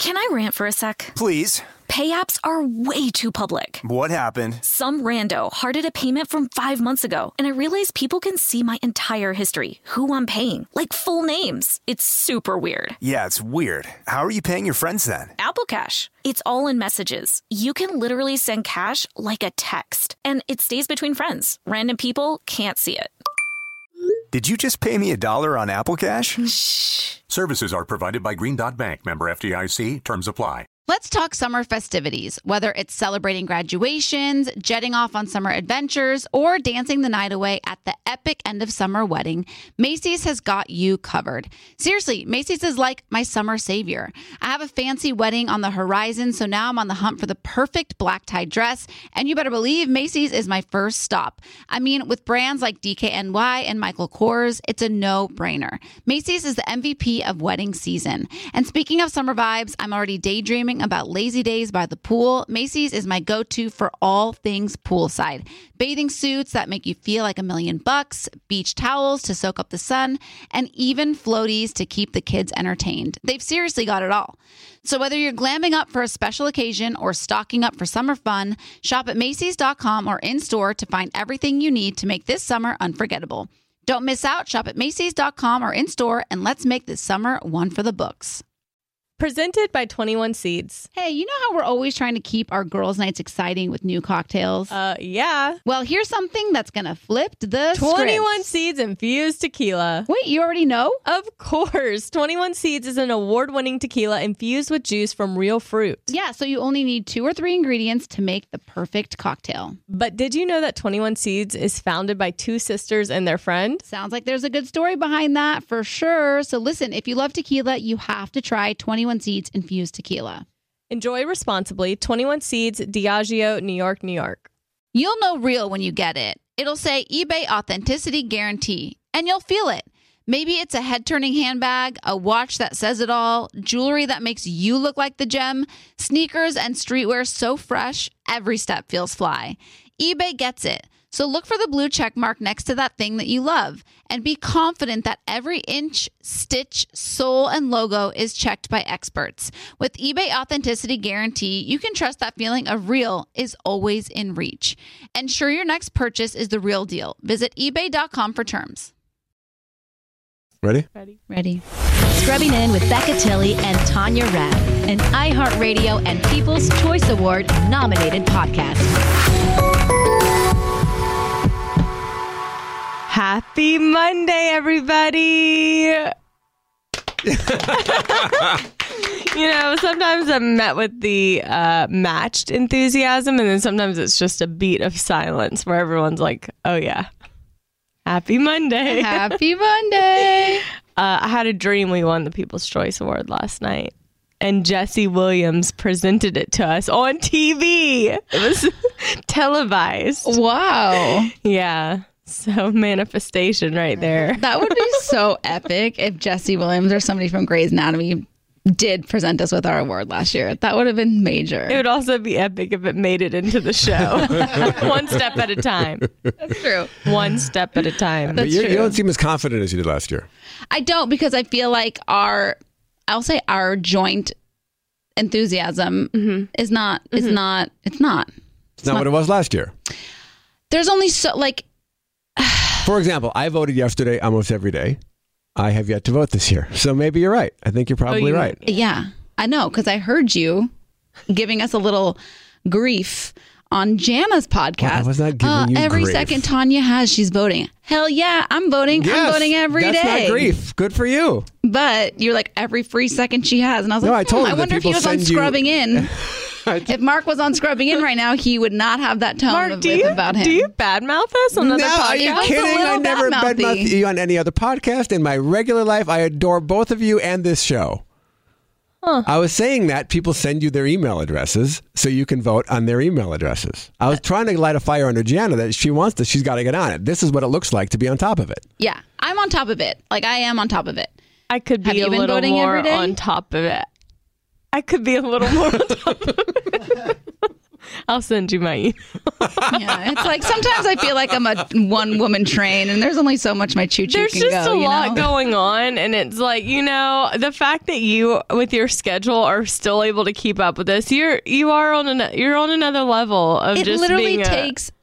Can I rant for a sec? Please. Pay apps are way too public. What happened? Some rando hearted a payment from 5 months ago, and I realized people can see my entire history, who I'm paying, like full names. It's super weird. Yeah, it's weird. How are you paying your friends then? Apple Cash. It's all in messages. You can literally send cash like a text, and it stays between friends. Random people can't see it. Did you just pay me $1 on Apple Cash? Shh. Services are provided by Green Dot Bank. Member FDIC. Terms apply. Let's talk summer festivities, whether it's celebrating graduations, jetting off on summer adventures, or dancing the night away at the epic end of summer wedding. Macy's has got you covered. Seriously, Macy's is like my summer savior. I have a fancy wedding on the horizon, so now I'm on the hunt for the perfect black tie dress, and you better believe Macy's is my first stop. I mean, with brands like DKNY and Michael Kors, it's a no-brainer. Macy's is the MVP of wedding season. And speaking of summer vibes, I'm already daydreaming about lazy days by the pool. Macy's is my go-to for all things poolside. Bathing suits that make you feel like $1,000,000, beach towels to soak up the sun, and even floaties to keep the kids entertained. They've seriously got it all. So whether you're glamming up for a special occasion or stocking up for summer fun, shop at Macys.com or in-store to find everything you need to make this summer unforgettable. Don't miss out. Shop at Macys.com or in-store, and let's make this summer one for the books. Presented by 21 Seeds. Hey, you know how we're always trying to keep our girls' nights exciting with new cocktails? Yeah. Well, here's something that's going to flip the 21 script. Seeds infused tequila. Wait, you already know? Of course. 21 Seeds is an award-winning tequila infused with juice from real fruit. Yeah, so you only need 2 or 3 ingredients to make the perfect cocktail. But did you know that 21 Seeds is founded by 2 sisters and their friend? Sounds like there's a good story behind that for sure. So listen, if you love tequila, you have to try 21 Seeds infused tequila. Enjoy responsibly. 21 Seeds, Diageo, New York, New York. You'll know real when you get it. It'll say eBay Authenticity Guarantee, and you'll feel it. Maybe it's a head-turning handbag, a watch that says it all, jewelry that makes you look like the gem, sneakers and streetwear so fresh, every step feels fly. eBay gets it. So look for the blue check mark next to that thing that you love and be confident that every inch, stitch, sole, and logo is checked by experts. With eBay Authenticity Guarantee, you can trust that feeling of real is always in reach. Ensure your next purchase is the real deal. Visit ebay.com for terms. Ready? Ready. Scrubbing In with Becca Tilley and Tanya Rapp, an iHeartRadio and People's Choice Award nominated podcast. Happy Monday, everybody. Sometimes I'm met with the matched enthusiasm, and then sometimes it's just a beat of silence where everyone's like, oh, yeah. Happy Monday. Happy Monday. I had a dream we won the People's Choice Award last night, and Jesse Williams presented it to us on TV. It was televised. Wow. Yeah. So manifestation right there. That would be so epic if Jesse Williams or somebody from Grey's Anatomy did present us with our award last year. That would have been major. It would also be epic if it made it into the show. One step at a time. That's true. One step at a time. But you don't seem as confident as you did last year. I don't, because I feel like our joint enthusiasm is not. It's not. It's not what it was last year. There's only so like. For example, I voted yesterday almost every day. I have yet to vote this year. So maybe you're right. I think you're probably right. Yeah, I know, because I heard you giving us a little grief on Jana's podcast. Well, I was not giving you every grief. second Tanya has, she's voting. Hell yeah, I'm voting. Yes, I'm voting every day. That's not grief. Good for you. But you're like, every free second she has. And I was like, I told her I wonder if he was on Scrubbing In. If Mark was on Scrubbing In right now, he would not have that tone Mark, about him. Do you badmouth us on other podcasts? Are you kidding? I never badmouth you on any other podcast. In my regular life, I adore both of you and this show. Huh. I was saying that people send you their email addresses so you can vote on their email addresses. I was trying to light a fire under Gianna that she wants this. She's got to get on it. This is what it looks like to be on top of it. Yeah, I'm on top of it. Like, I am on top of it. I could be a little more on top of it. I could be a little more on top of it. I'll send you my email. Yeah, it's like sometimes I feel like I'm a one-woman train, and there's only so much my choo-choo There's can go. just a lot know? going on, and it's like, the fact that you, with your schedule, are still able to keep up with this. You're on another level of It just literally being takes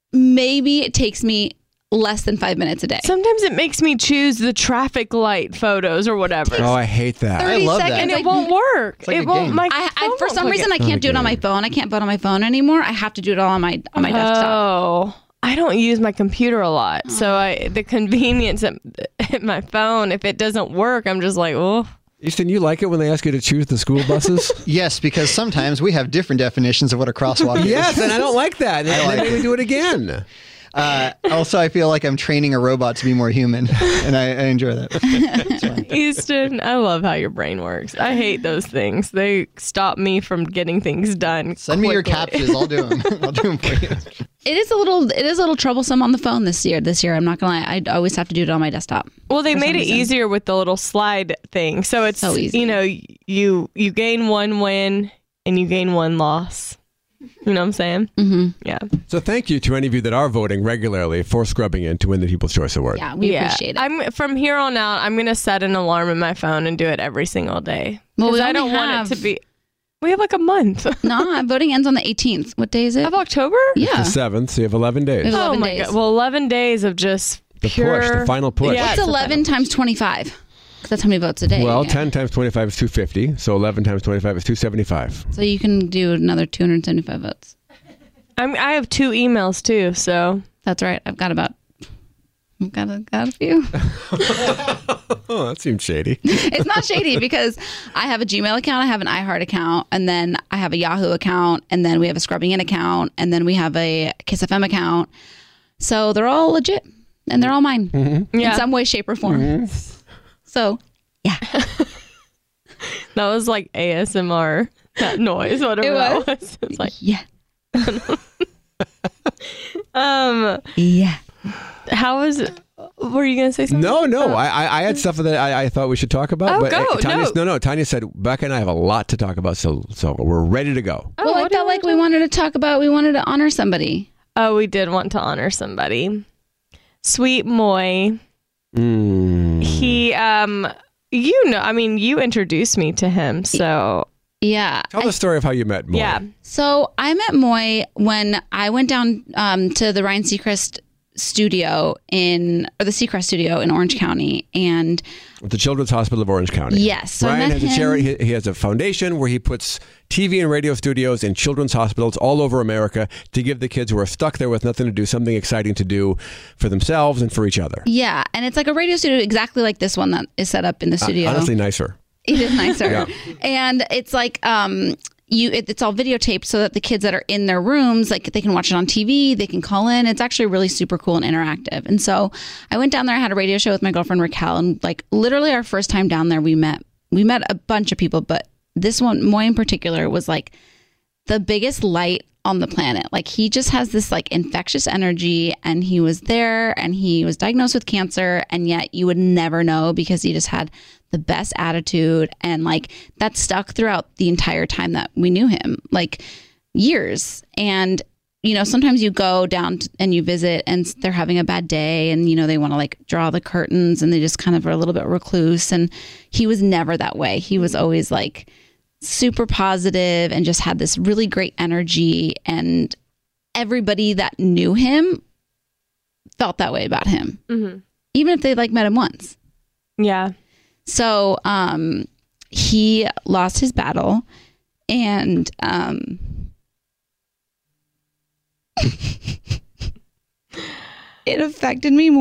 me less than 5 minutes a day. Sometimes it makes me choose the traffic light photos or whatever. Oh, I hate that. 30 love that. seconds. And it won't work. like It a won't. game. My I phone for won't some plug reason, I it. can't do it on my phone. I can't vote on my phone anymore. I have to do it all on my desktop. Oh, I don't use my computer a lot, so the convenience at my phone. If it doesn't work, I'm just like, oh. Easton, you like it when they ask you to choose the school buses? Yes, because sometimes we have different definitions of what a crosswalk is. Yes, and I don't like that. I like They make it. me do it again. Also, I feel like I'm training a robot to be more human, and I enjoy that. It's fun. Easton, I love how your brain works. I hate those things. They stop me from getting things done. Send me your quickly. captchas. I'll do them. I'll do them for you. It is a little troublesome on the phone this year. I'm not gonna lie. I always have to do it on my desktop. Well, they for made some it reason. easier with the little slide thing. So it's So easy. You gain one win and you gain one loss. You know what I'm saying? Mm-hmm. Yeah. So thank you to any of you that are voting regularly for Scrubbing In to win the People's Choice Award. Yeah, we appreciate it. From here on out, I'm gonna set an alarm in my phone and do it every single day. Well, we Because I don't only want have- it to be. We have like a month No, voting ends on the 18th. What day is it? of October. Yeah. The 7th, so you have 11 days. There's Oh 11 my days. god! Well, 11 days of just The pure push, the final push. Yeah, What's it's the 11 times 25? 'Cause that's how many votes a day. Well, yeah. 10 times 25 is 250, so 11 times 25 is 275. So you can do another 275 votes. I have 2 emails too, so That's right. I've got a few. Oh, that seems shady. It's not shady because I have a Gmail account, I have an iHeart account, and then I have a Yahoo account, and then we have a Scrubbing In account, and then we have a Kiss FM account. So they're all legit, and they're all mine in some way, shape, or form. So, yeah. that was like ASMR. That noise, whatever It that was. was. It's like, Yeah. yeah. How was? Were you gonna say something? No. I had stuff that I thought we should talk about. Oh, but go. Tanya said, Becca and I have a lot to talk about, so we're ready to go. Well, I felt like we wanted to honor somebody. Oh, we did want to honor somebody. Sweet Moy. He, you introduced me to him, so. Yeah. Tell the story of how you met Moy. Yeah. So I met Moy when I went down to the Ryan Seacrest studio the Seacrest studio in Orange County, and The Children's Hospital of Orange County. Yes. So I Ryan met has a him- charity. He has a foundation where he puts TV and radio studios in children's hospitals all over America to give the kids who are stuck there with nothing to do something exciting to do for themselves and for each other. yeah, and it's like a radio studio exactly like this one that is set up in the studio. Honestly, nicer. It is nicer. Yeah. And it's like it's all videotaped so that the kids that are in their rooms, like they can watch it on TV, they can call in. It's actually really super cool and interactive. And so I went down there, I had a radio show with my girlfriend Raquel, and like literally our first time down there we met a bunch of people, but this one, Moy in particular, was like the biggest light on the planet. Like he just has this like infectious energy, and he was there and he was diagnosed with cancer, and yet you would never know because he just had the best attitude, and like that stuck throughout the entire time that we knew him, like years. And sometimes you go down and you visit and they're having a bad day, and they want to like draw the curtains, and they just kind of are a little bit recluse, and he was never that way. He was always like super positive and just had this really great energy, and everybody that knew him felt that way about him, even if they like met him once. Yeah. So he lost his battle, and it affected me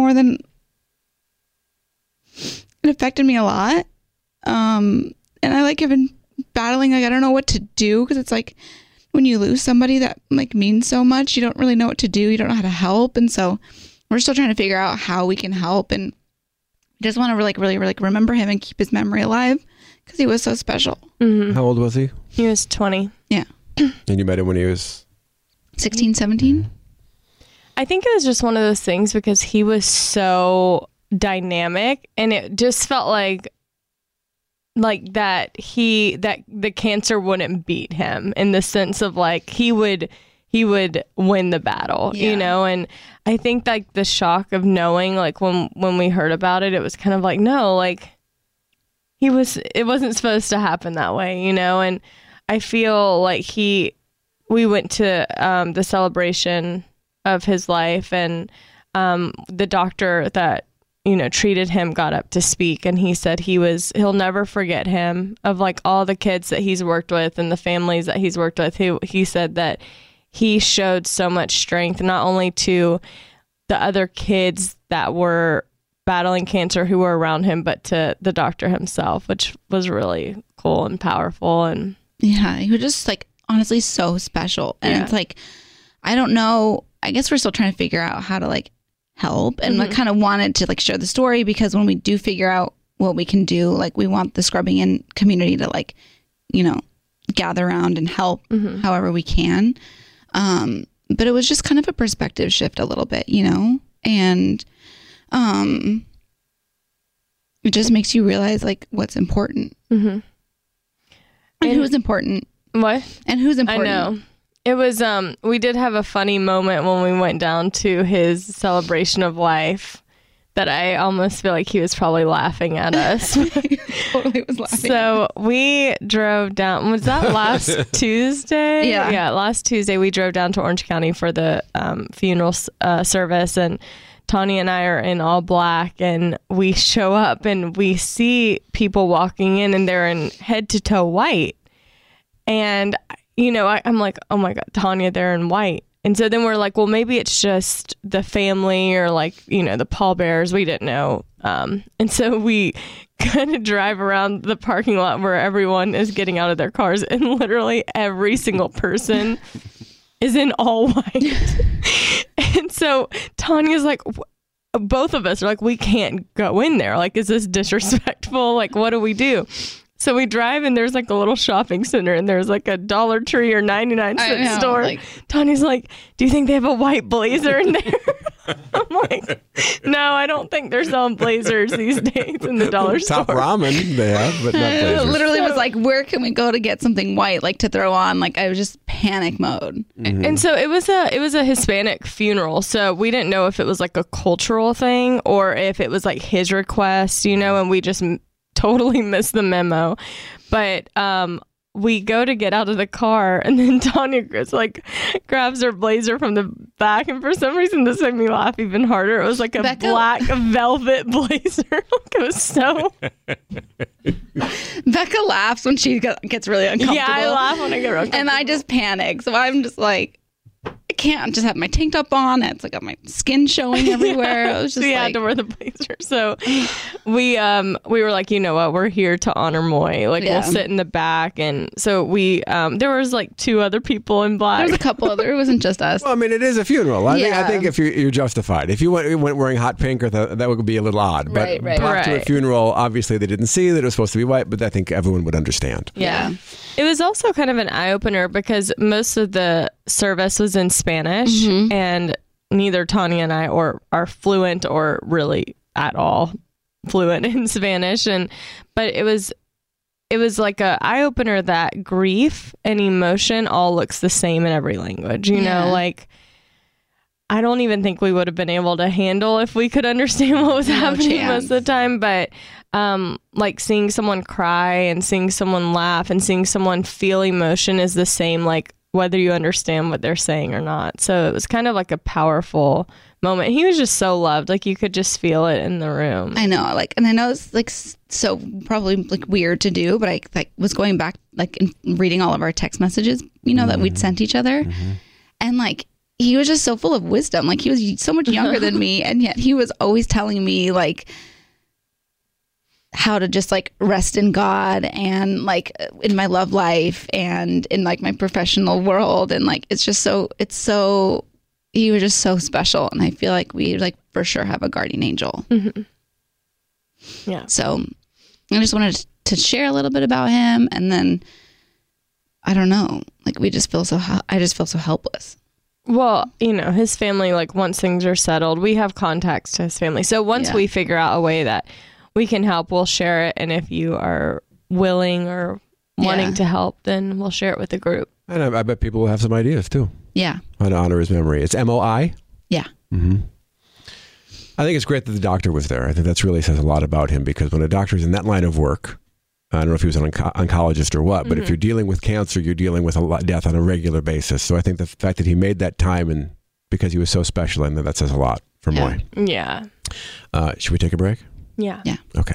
a lot. And I like have been battling, like I don't know what to do, because it's like when you lose somebody that like means so much, you don't really know what to do. You don't know how to help, and so we're still trying to figure out how we can help, and just want to really remember him and keep his memory alive because he was so special. How old was he? He was 20. Yeah. And you met him when he was 16, 17. I think it was just one of those things because he was so dynamic, and it just felt like that the cancer wouldn't beat him, in the sense of like he would he would win the battle, you know? And I think like the shock of knowing, like when we heard about it, it was kind of like, no, like it wasn't supposed to happen that way, you know? And I feel like we went to the celebration of his life, and the doctor that, you know, treated him got up to speak, and he said he'll never forget him. Of like all the kids that he's worked with and the families that he's worked with, he said that he showed so much strength, not only to the other kids that were battling cancer who were around him, but to the doctor himself, which was really cool and powerful. And yeah, he was just like honestly so special. And it's like, I don't know, I guess we're still trying to figure out how to like help, and like kind of wanted to like share the story, because when we do figure out what we can do, like we want the Scrubbing In community to like, you know, gather around and help however we can. But it was just kind of a perspective shift a little bit, you know, and it just makes you realize like what's important and who's important. What? And who's important. I know. It was, we did have a funny moment when we went down to his celebration of life that I almost feel like he was probably laughing at us. Totally was laughing. So we drove down, was that last Tuesday? Yeah, last Tuesday we drove down to Orange County for the funeral service, and Tanya and I are in all black, and we show up and we see people walking in, and they're in head to toe white. And, you know, I'm like, oh my God, Tanya, they're in white. And so then we're like, well, maybe it's just the family or like, you know, the pallbearers. We didn't know. And so we kind of drive around the parking lot where everyone is getting out of their cars, and literally every single person is in all white. And so Tanya's like, both of us are like, we can't go in there. Like, is this disrespectful? Like, what do we do? So we drive, and there's like a little shopping center, and there's like a Dollar Tree or 99-cent store. Like, Tanya's like, do you think they have a white blazer in there? I'm like, no, I don't think they're selling blazers these days in the dollar store. Top ramen they have, but not blazers. Literally was like, where can we go to get something white, like to throw on? Like, I was just panic mode. And so it was a Hispanic funeral, so we didn't know if it was like a cultural thing or if it was like his request, you know, and we just totally missed the memo. But we go to get out of the car, and then Tanya like grabs her blazer from the back, and for some reason this made me laugh even harder. It was like a black velvet blazer. Like, it was so Becca laughs when she gets really uncomfortable. Yeah, I laugh when I get real uncomfortable. And I just panic. So I'm just like, I can't just have my tank top on. It's like got my skin showing everywhere. I was just I had to wear the blazer. So we were like, you know what, we're here to honor Moy. Like, we'll sit in the back. And so we there was like two other people in black. There was a couple other. It wasn't just us. Well, I mean, it is a funeral. I think if you're justified. If you went wearing hot pink, or that would be a little odd. But brought to a funeral, obviously they didn't see that it was supposed to be white, but I think everyone would understand. Yeah. It was also kind of an eye-opener because most of the service was in Spanish, and neither Tanya and I are fluent or really at all fluent in Spanish. But it was like a eye-opener that grief and emotion all looks the same in every language. You know, like, I don't even think we would have been able to handle if we could understand what was happening most of the time. But like, seeing someone cry and seeing someone laugh and seeing someone feel emotion is the same, like, whether you understand what they're saying or not. So it was kind of like a powerful moment. He was just so loved. Like, you could just feel it in the room. I know. Like, and I know it's like so probably like weird to do, but I like was going back like and reading all of our text messages, you know, that we'd sent each other, and like, he was just so full of wisdom. Like, he was so much younger than me, and yet he was always telling me like how to just like rest in God, and like in my love life, and in like my professional world, and like he was just so special, and I feel like we like for sure have a guardian angel. Yeah. So I just wanted to share a little bit about him, and then I don't know, like I just feel so helpless. Well, you know, his family, like, once things are settled, we have contacts to his family. So once we figure out a way that we can help, we'll share it. And if you are willing or wanting to help, then we'll share it with the group. And I bet people will have some ideas too. Yeah. I want to honor his memory. It's MOI? Yeah. Mm-hmm. I think it's great that the doctor was there. I think that really says a lot about him, because when a doctor's in that line of work, I don't know if he was an oncologist or what, but if you're dealing with cancer, you're dealing with a lot of death on a regular basis. So I think the fact that he made that time, and because he was so special, and that says a lot for Moy. Yeah. Should we take a break? Yeah. Yeah. Okay.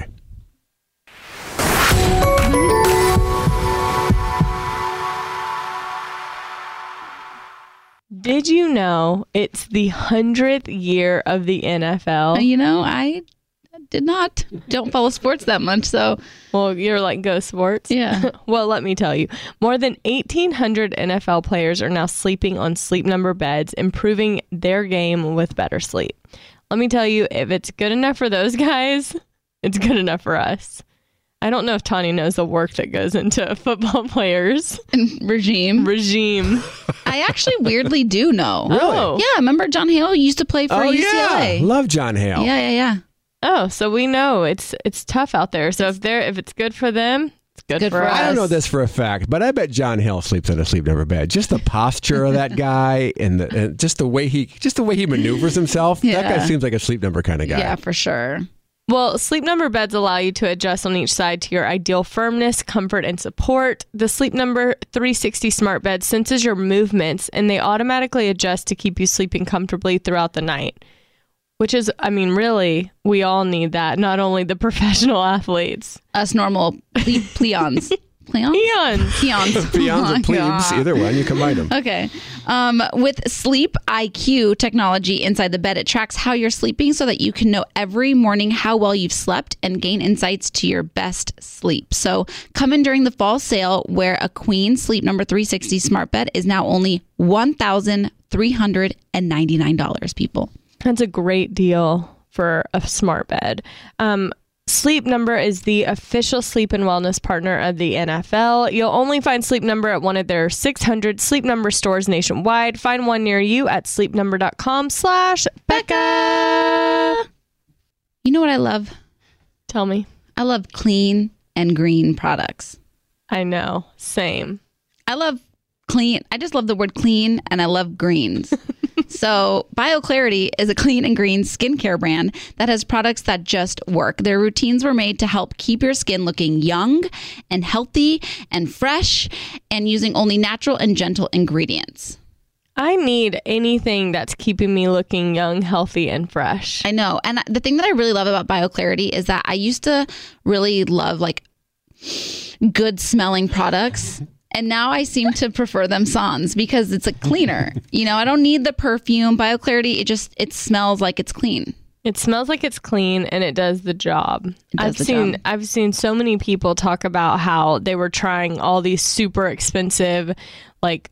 Did you know it's the 100th year of the NFL? You know, I did not. Don't follow sports that much, so. Well, you're like, go sports? Yeah. Well, let me tell you. More than 1,800 NFL players are now sleeping on Sleep Number beds, improving their game with better sleep. Let me tell you, if it's good enough for those guys, it's good enough for us. I don't know if Tanya knows the work that goes into football players. And regime. I actually weirdly do know. Really? Oh. Yeah, remember John Hale used to play for UCLA. Yeah. Love John Hale. Yeah. Oh, so we know it's tough out there. So if it's good for them, it's good for us. I don't know this for a fact, but I bet John Hale sleeps in a Sleep Number bed. Just the posture of that guy, and just the way he maneuvers himself. Yeah. That guy seems like a Sleep Number kind of guy. Yeah, for sure. Well, Sleep Number beds allow you to adjust on each side to your ideal firmness, comfort, and support. The Sleep Number 360 smart bed senses your movements, and they automatically adjust to keep you sleeping comfortably throughout the night. Which is, I mean, really, we all need that. Not only the professional athletes. Us normal peons. Peons or plebes, either one, you combine them. Okay. With Sleep IQ technology inside the bed, it tracks how you're sleeping so that you can know every morning how well you've slept and gain insights to your best sleep. So come in during the fall sale, where a queen Sleep Number 360 smart bed is now only $1,399, people. That's a great deal for a smart bed. Sleep Number is the official sleep and wellness partner of the NFL. You'll only find Sleep Number at one of their 600 Sleep Number stores nationwide. Find one near you at sleepnumber.com/Becca. You know what I love? Tell me. I love clean and green products. I know. Same. I love clean. I just love the word clean, and I love greens. So BioClarity is a clean and green skincare brand that has products that just work. Their routines were made to help keep your skin looking young and healthy and fresh, and using only natural and gentle ingredients. I need anything that's keeping me looking young, healthy, and fresh. I know. And the thing that I really love about BioClarity is that I used to really love like good smelling products. And now I seem to prefer them sans because it's a cleaner. You know, I don't need the perfume. BioClarity, it smells like it's clean. It smells like it's clean, and it does the job. I've seen so many people talk about how they were trying all these super expensive, like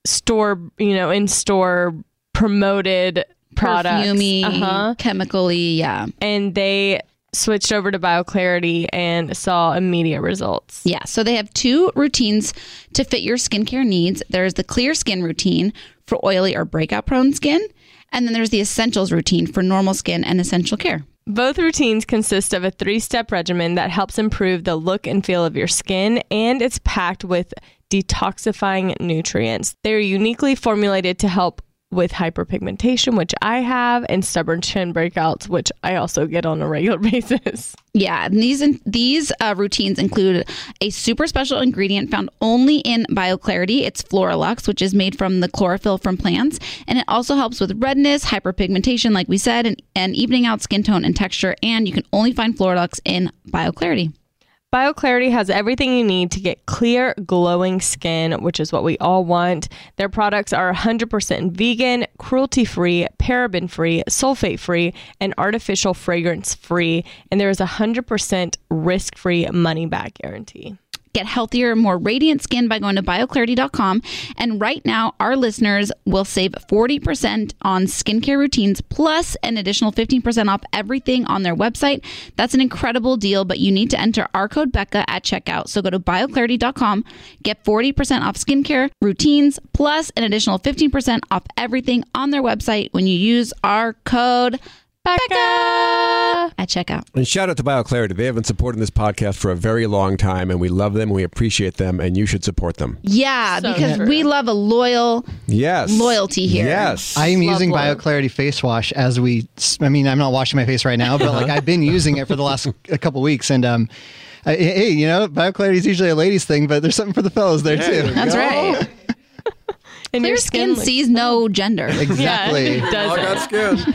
in-store promoted products. Perfumey, chemically, yeah. And they switched over to BioClarity and saw immediate results. Yeah, so they have 2 routines to fit your skincare needs. There's the clear skin routine for oily or breakout prone skin, and then there's the essentials routine for normal skin and essential care. Both routines consist of a 3-step regimen that helps improve the look and feel of your skin, and it's packed with detoxifying nutrients. They're uniquely formulated to help with hyperpigmentation, which I have, and stubborn chin breakouts, which I also get on a regular basis. Yeah, and these routines include a super special ingredient found only in BioClarity. It's Floralux, which is made from the chlorophyll from plants, and it also helps with redness, hyperpigmentation, like we said, and evening out skin tone and texture. And you can only find Floralux in BioClarity. BioClarity has everything you need to get clear, glowing skin, which is what we all want. Their products are 100% vegan, cruelty-free, paraben-free, sulfate-free, and artificial fragrance-free. And there is a 100% risk-free money-back guarantee. Get healthier, more radiant skin by going to BioClarity.com. And right now, our listeners will save 40% on skincare routines, plus an additional 15% off everything on their website. That's an incredible deal, but you need to enter our code Becca at checkout. So go to BioClarity.com, get 40% off skincare routines, plus an additional 15% off everything on their website when you use our code Becca at checkout. And shout out to BioClarity. They have been supporting this podcast for a very long time, and we love them, and we appreciate them, and you should support them. Yeah, So because true. we love a loyalty here. Yes. I am using love. BioClarity face wash as I'm not washing my face right now, but like I've been using it for the last a couple weeks, and hey, BioClarity is usually a ladies thing, but there's something for the fellas there too. That's right. and Clear your skin looks- sees no gender. Exactly. Yeah, it doesn't. skin.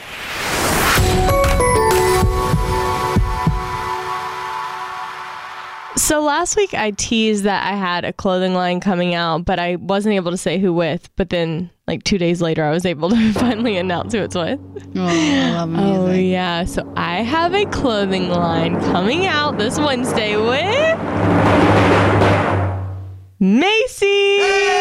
So last week I teased that I had a clothing line coming out, but I wasn't able to say who with. But then, like 2 days later, I was able to finally announce who it's with. Oh, I love music. Oh yeah, so I have a clothing line coming out this Wednesday with Macy.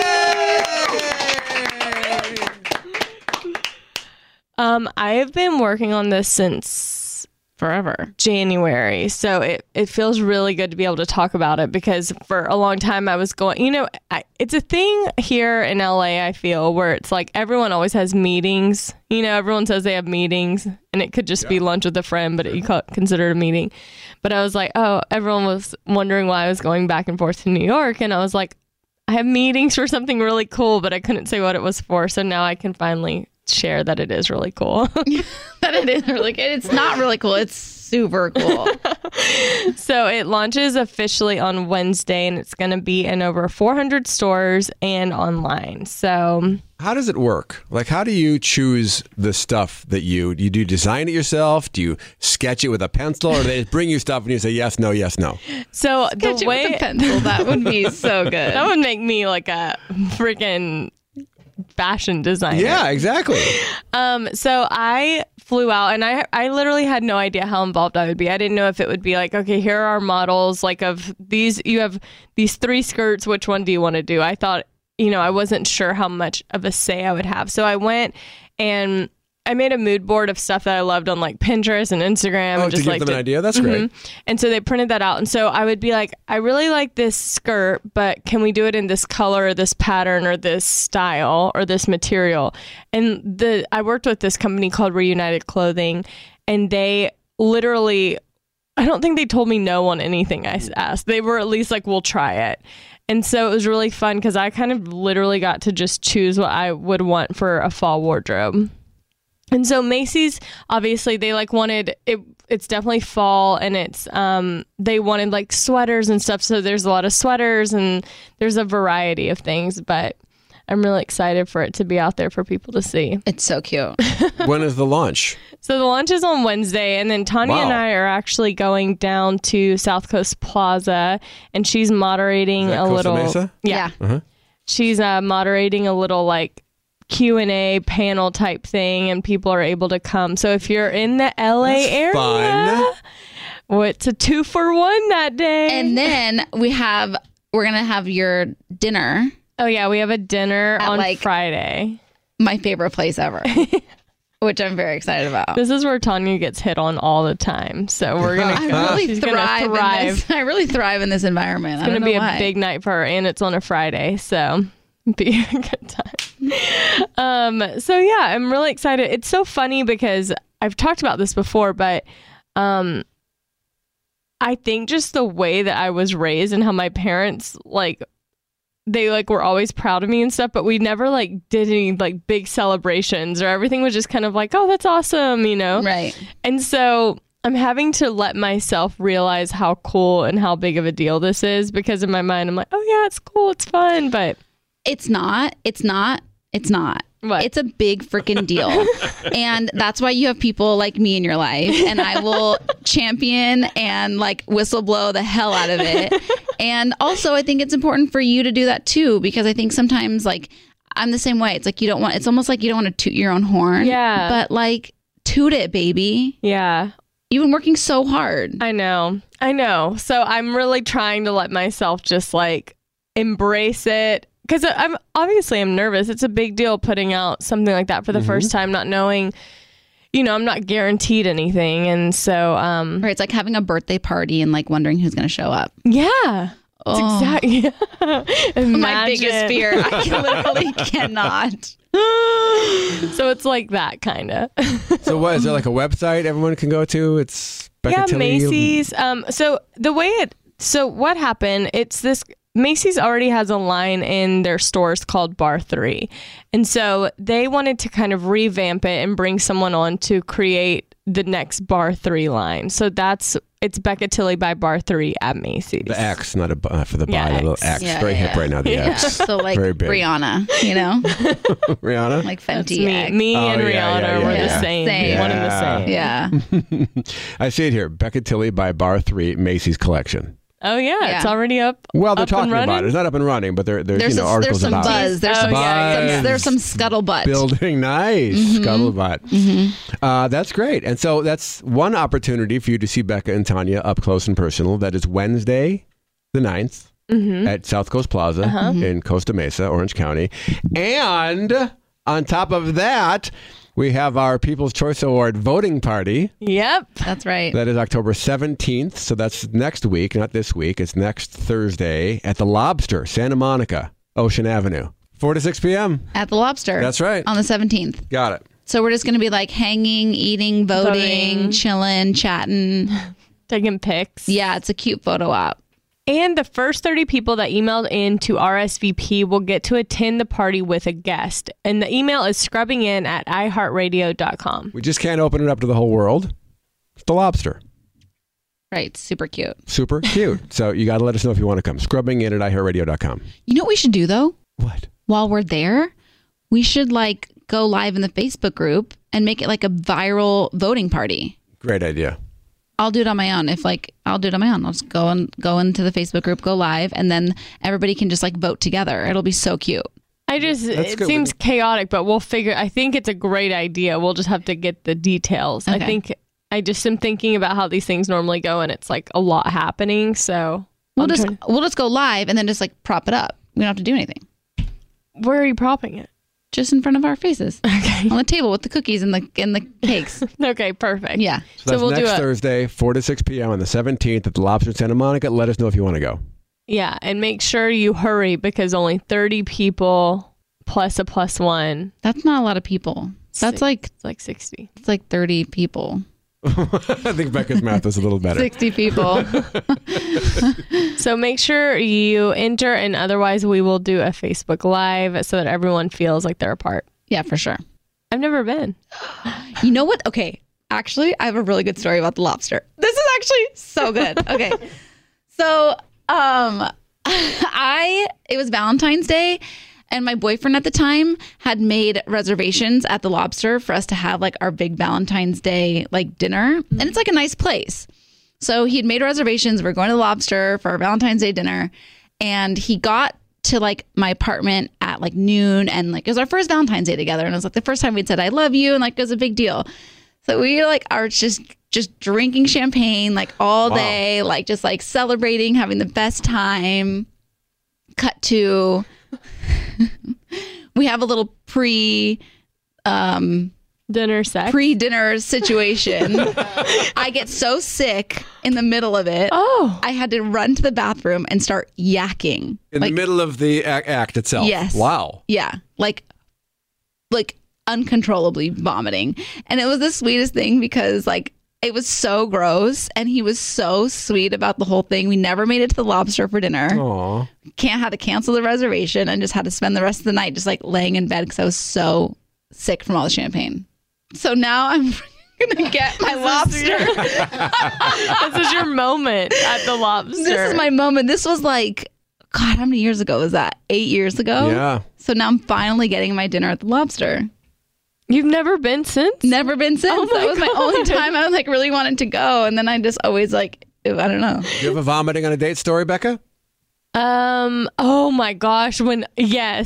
I have been working on this since Forever. January, so it feels really good to be able to talk about it, because for a long time I was going, it's a thing here in LA, I feel, where it's like everyone always has meetings. Everyone says they have meetings, and it could just be lunch with a friend, but you consider it a meeting. But I was like, everyone was wondering why I was going back and forth to New York, and I was like, I have meetings for something really cool, but I couldn't say what it was for, so now I can finally share that it is really cool. That it is really good. It's not really cool. It's super cool. So it launches officially on Wednesday, and it's going to be in over 400 stores and online. So How does it work? Like, how do you choose the stuff that you do? Design it yourself? Do you sketch it with a pencil, or they just bring you stuff and you say yes, no, yes, no? So Sketch the it way with a pencil, that would be so good. that would make me like a freaking fashion designer. Yeah, exactly. So I flew out, and I literally had no idea how involved I would be. I didn't know if it would be like, okay, here are models, like of these, you have these 3 skirts, which one do you want to do? I thought, I wasn't sure how much of a say I would have. So I went and I made a mood board of stuff that I loved on like Pinterest and Instagram. Oh, and just to give them an idea? That's great. And so they printed that out. And so I would be like, I really like this skirt, but can we do it in this color or this pattern or this style or this material? And I worked with this company called Reunited Clothing, and they literally, I don't think they told me no on anything I asked. They were at least like, we'll try it. And so it was really fun because I kind of literally got to just choose what I would want for a fall wardrobe. And so Macy's, obviously, they like wanted it. It's definitely fall, and it's they wanted like sweaters and stuff. So there's a lot of sweaters, and there's a variety of things. But I'm really excited for it to be out there for people to see. It's so cute. When is the launch? So the launch is on Wednesday, and then Tanya and I are actually going down to South Coast Plaza, and she's moderating Is that a Costa little. Mesa? Yeah, Uh-huh. she's moderating a little like Q&A panel type thing, and people are able to come. So if you're in the LA area, fun. well, it's a 2-for-1 that day. And then we're going to have your dinner. Oh yeah, we have a dinner At, on like, Friday. My favorite place ever. Which I'm very excited about. This is where Tanya gets hit on all the time. So we're going to I really she's gonna thrive in this. I really thrive in this environment. It's going to be a big night for her, and it's on a Friday. So be a good time. So yeah, I'm really excited. It's so funny because I've talked about this before, but I think just the way that I was raised and how my parents they were always proud of me and stuff, but we never did any big celebrations, or everything was just kind of like, oh, that's awesome, Right. And so I'm having to let myself realize how cool and how big of a deal this is, because in my mind I'm like, oh yeah, it's cool, it's fun, but It's not. What? It's a big freaking deal. And that's why you have people like me in your life. And I will champion and whistleblow the hell out of it. And also, I think it's important for you to do that too, because I think sometimes I'm the same way. It's it's almost like you don't want to toot your own horn. Yeah. But toot it, baby. yeah. You've been working so hard. I know. So I'm really trying to let myself just embrace it, because I'm nervous. It's a big deal putting out something like that for the first time, not knowing, I'm not guaranteed anything. And so, Right. It's like having a birthday party and wondering who's going to show up. yeah, it's exactly My biggest fear. I literally cannot. So it's like that kind of. So what, is there like a website everyone can go to? It's Becca Tilley. Macy's. So what happened, it's this, Macy's already has a line in their stores called Bar 3. And so they wanted to kind of revamp it and bring someone on to create the next Bar 3 line. So it's Becca Tilley by Bar 3 at Macy's. The X, not a for the by, a little X. Yeah, very hip right now, the X. So like very big. Rihanna, you know? Rihanna? Like Fenty X. Me and Rihanna were the same. One and the same. Yeah. I see it here. Becca Tilley by Bar 3, Macy's collection. Oh, yeah. It's already up. Well, they're up talking and about it. It's not up and running, but there's articles some about buzz. it. There's some scuttlebutt. Building, nice. Scuttlebutt. That's great. And so that's one opportunity for you to see Becca and Tanya up close and personal. That is Wednesday, the 9th at South Coast Plaza in Costa Mesa, Orange County. And on top of that, we have our People's Choice Award voting party. Yep. That's right. That is October 17th. So that's next week, not this week. It's next Thursday at the Lobster, Santa Monica, Ocean Avenue. 4 to 6 p.m. At the Lobster. That's right. On the 17th. Got it. So we're just going to be like hanging, eating, voting, chilling, chatting. Taking pics. Yeah, it's a cute photo op. And the first 30 people that emailed in to RSVP will get to attend the party with a guest. And the email is scrubbingin@iheartradio.com. We just can't open it up to the whole world. It's the Lobster. Right. Super cute. Super cute. So you got to let us know if you want to come. Scrubbingin@iheartradio.com. You know what we should do, though? What? While we're there, we should like go live in the Facebook group and make it like a viral voting party. Great idea. I'll do it on my own. I'll do it on my own. I'll just go into the Facebook group, go live, and then everybody can just like vote together. It'll be so cute. It seems chaotic, but we'll figure. I think it's a great idea. We'll just have to get the details. Okay. I just am thinking about how these things normally go, and it's like a lot happening. So we'll just go live and then just like prop it up. We don't have to do anything. Where are you propping it? Just in front of our faces. Okay. On the table with the cookies and the cakes. Okay, perfect. Yeah. So that's next Thursday, 4 to 6 p.m. on the 17th at the Lobster in Santa Monica. Let us know if you want to go. Yeah, and make sure you hurry because only 30 people plus a plus one. That's not a lot of people. It's like 60. It's like 30 people. I think Becca's math is a little better. 60 people. So make sure you enter, and otherwise we will do a Facebook Live so that everyone feels like they're a part. Yeah, for sure. I've never been. You know what? Okay. Actually, I have a really good story about the Lobster. This is actually so good. Okay. So, it was Valentine's Day, and my boyfriend at the time had made reservations at the Lobster for us to have like our big Valentine's Day like dinner. And it's like a nice place. So he'd made reservations. We're going to the Lobster for our Valentine's Day dinner. And he got to like my apartment at like noon, and like it was our first Valentine's Day together. And it was like the first time we'd said, I love you. And like it was a big deal. So we like are just drinking champagne like all day, like just like celebrating, having the best time. Cut to... we have a little pre-dinner situation. I get so sick in the middle of it. I had to run to the bathroom and start yakking. In the middle of the act itself? Yes. Wow. Yeah. Like uncontrollably vomiting. And it was the sweetest thing because like it was so gross, and he was so sweet about the whole thing. We never made it to the Lobster for dinner. Aww. Had to cancel the reservation and just had to spend the rest of the night just like laying in bed because I was so sick from all the champagne. So now I'm gonna get my Lobster. This is your moment at the Lobster. This is my moment. This was like, God, how many years ago was that? 8 years ago? Yeah. So now I'm finally getting my dinner at the Lobster. You've never been since? Never been since. Oh that was my only time I like really wanted to go. And then I just always like, I don't know. You have a vomiting on a date story, Becca? Oh my gosh. So when it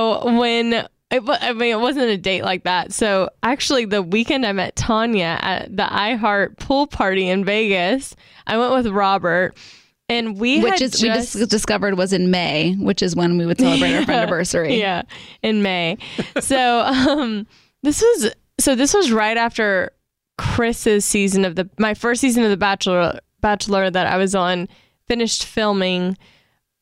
wasn't a date like that. So actually the weekend I met Tanya at the iHeart pool party in Vegas, I went with Robert. And we discovered was in May, which is when we would celebrate our friendiversary. Yeah, in May. So this was right after Chris's season of my first season of The Bachelor that I was on, finished filming.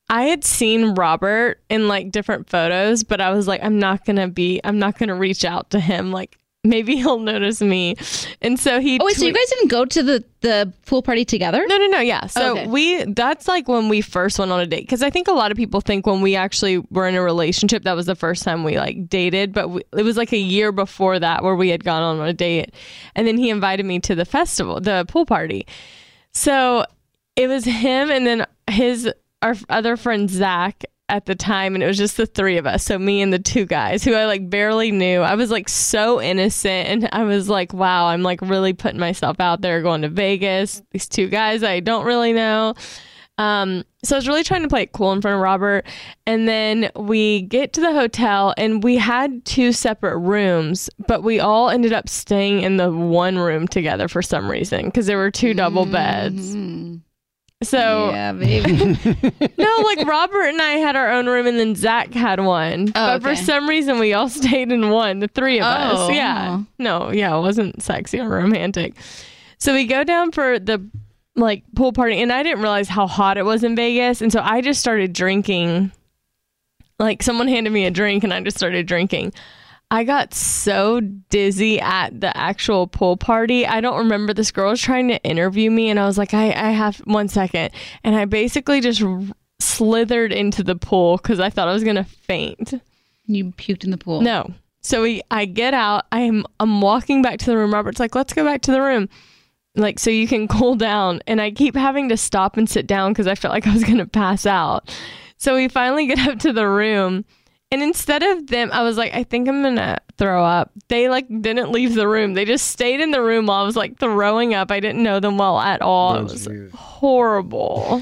I had seen Robert in like different photos, but I was like, I'm not going to reach out to him. Like, maybe he'll notice me. And so he... Oh, wait, so you guys didn't go to the pool party together? No. Yeah. So that's like when we first went on a date. Because I think a lot of people think when we actually were in a relationship, that was the first time we like dated. But it was like a year before that where we had gone on a date. And then he invited me to the festival, the pool party. So it was him and then our other friend, Zach, at the time, and it was just the three of us. So me and the two guys who I like barely knew. I was like so innocent, and I was like, wow, I'm like really putting myself out there going to Vegas. These two guys I don't really know. So I was really trying to play it cool in front of Robert. And then we get to the hotel, and we had 2 separate rooms, but we all ended up staying in the one room together for some reason because there were 2 double beds. So yeah, baby. No, like Robert and I had our own room, and then Zach had one. But for some reason, we all stayed in one. The 3 of us. Yeah. No. Yeah, it wasn't sexy or romantic. So we go down for the like pool party, and I didn't realize how hot it was in Vegas, and so I just started drinking. Like someone handed me a drink, and I just started drinking. I got so dizzy at the actual pool party. I don't remember. This girl was trying to interview me, and I was like, I have 1 second. And I basically just slithered into the pool because I thought I was going to faint. You puked in the pool? No. So I get out. I'm walking back to the room. Robert's like, let's go back to the room. Like, so you can cool down. And I keep having to stop and sit down because I felt like I was going to pass out. So we finally get up to the room. And instead of them, I was like, I think I'm going to throw up. They like didn't leave the room. They just stayed in the room while I was like throwing up. I didn't know them well at all. It was horrible.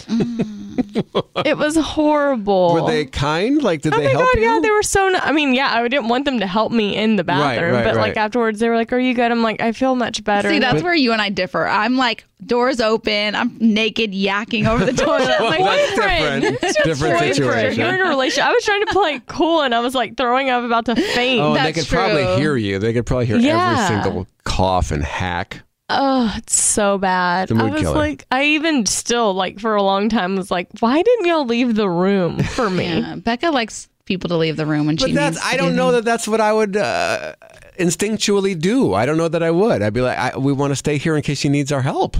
It was horrible. Were they kind? Like, did they help you? Yeah, they were so... I didn't want them to help me in the bathroom. But like afterwards, they were like, are you good? I'm like, I feel much better. See, that's where you and I differ. I'm like, doors open. I'm naked yakking over the toilet. Well, like, that's different situation. You're in a relationship. I was trying to play cool, and I was like throwing up about to faint. Oh, and they could probably hear you. They could probably hear every single cough and hack. Oh, it's so bad. I was killer. Like, I even still, like, for a long time was like, why didn't y'all leave the room for me? Yeah, Becca likes people to leave the room when she needs to. I don't know that that's what I would instinctually do. I don't know that I would. I'd be like, we want to stay here in case she needs our help.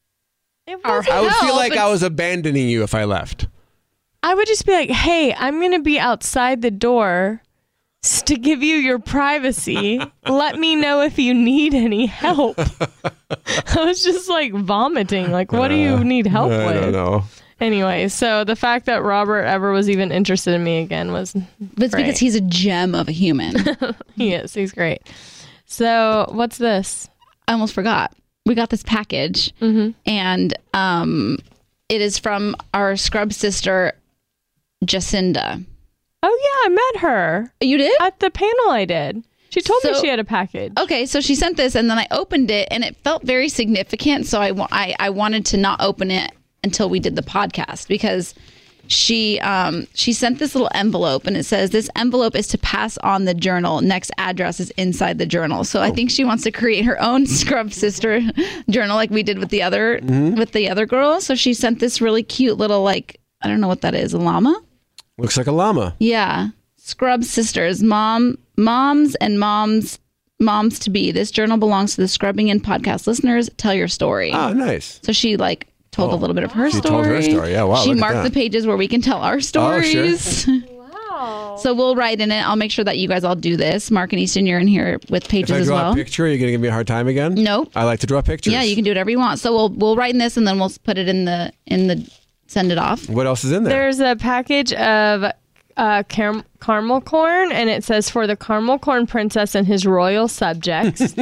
I would feel like I was abandoning you if I left. I would just be like, hey, I'm going to be outside the door to give you your privacy. Let me know if you need any help. I was just like vomiting. Like, what do you need help with? I don't know. Anyway, so the fact that Robert ever was even interested in me again was It's because he's a gem of a human. He is. He's great. So what's this? I almost forgot. We got this package, and it is from our scrub sister, Jacinda. Oh, yeah, I met her. You did? At the panel I did. She told me she had a package. Okay, so she sent this, and then I opened it, and it felt very significant, so I wanted to not open it until we did the podcast, because she sent this little envelope, and it says, this envelope is to pass on the journal. Next address is inside the journal. So I think she wants to create her own Scrub Sister journal like we did with the other girl. So she sent this really cute little, like, I don't know what that is, a llama? Looks like a llama. Yeah. Scrub Sisters, moms and moms to be. This journal belongs to the Scrubbing In podcast listeners. Tell your story. Oh, nice. So she like told a little bit of her story. She told her story. Yeah, wow. She marked the pages where we can tell our stories. Oh, sure. Wow. So we'll write in it. I'll make sure that you guys all do this. Mark and Easton, you're in here with pages as well. If I draw a picture, are you going to give me a hard time again? Nope. I like to draw pictures. Yeah, you can do whatever you want. So we'll write in this, and then we'll put it in the send it off. What else is in there? There's a package of caramel corn, and it says, for the caramel corn princess and his royal subjects.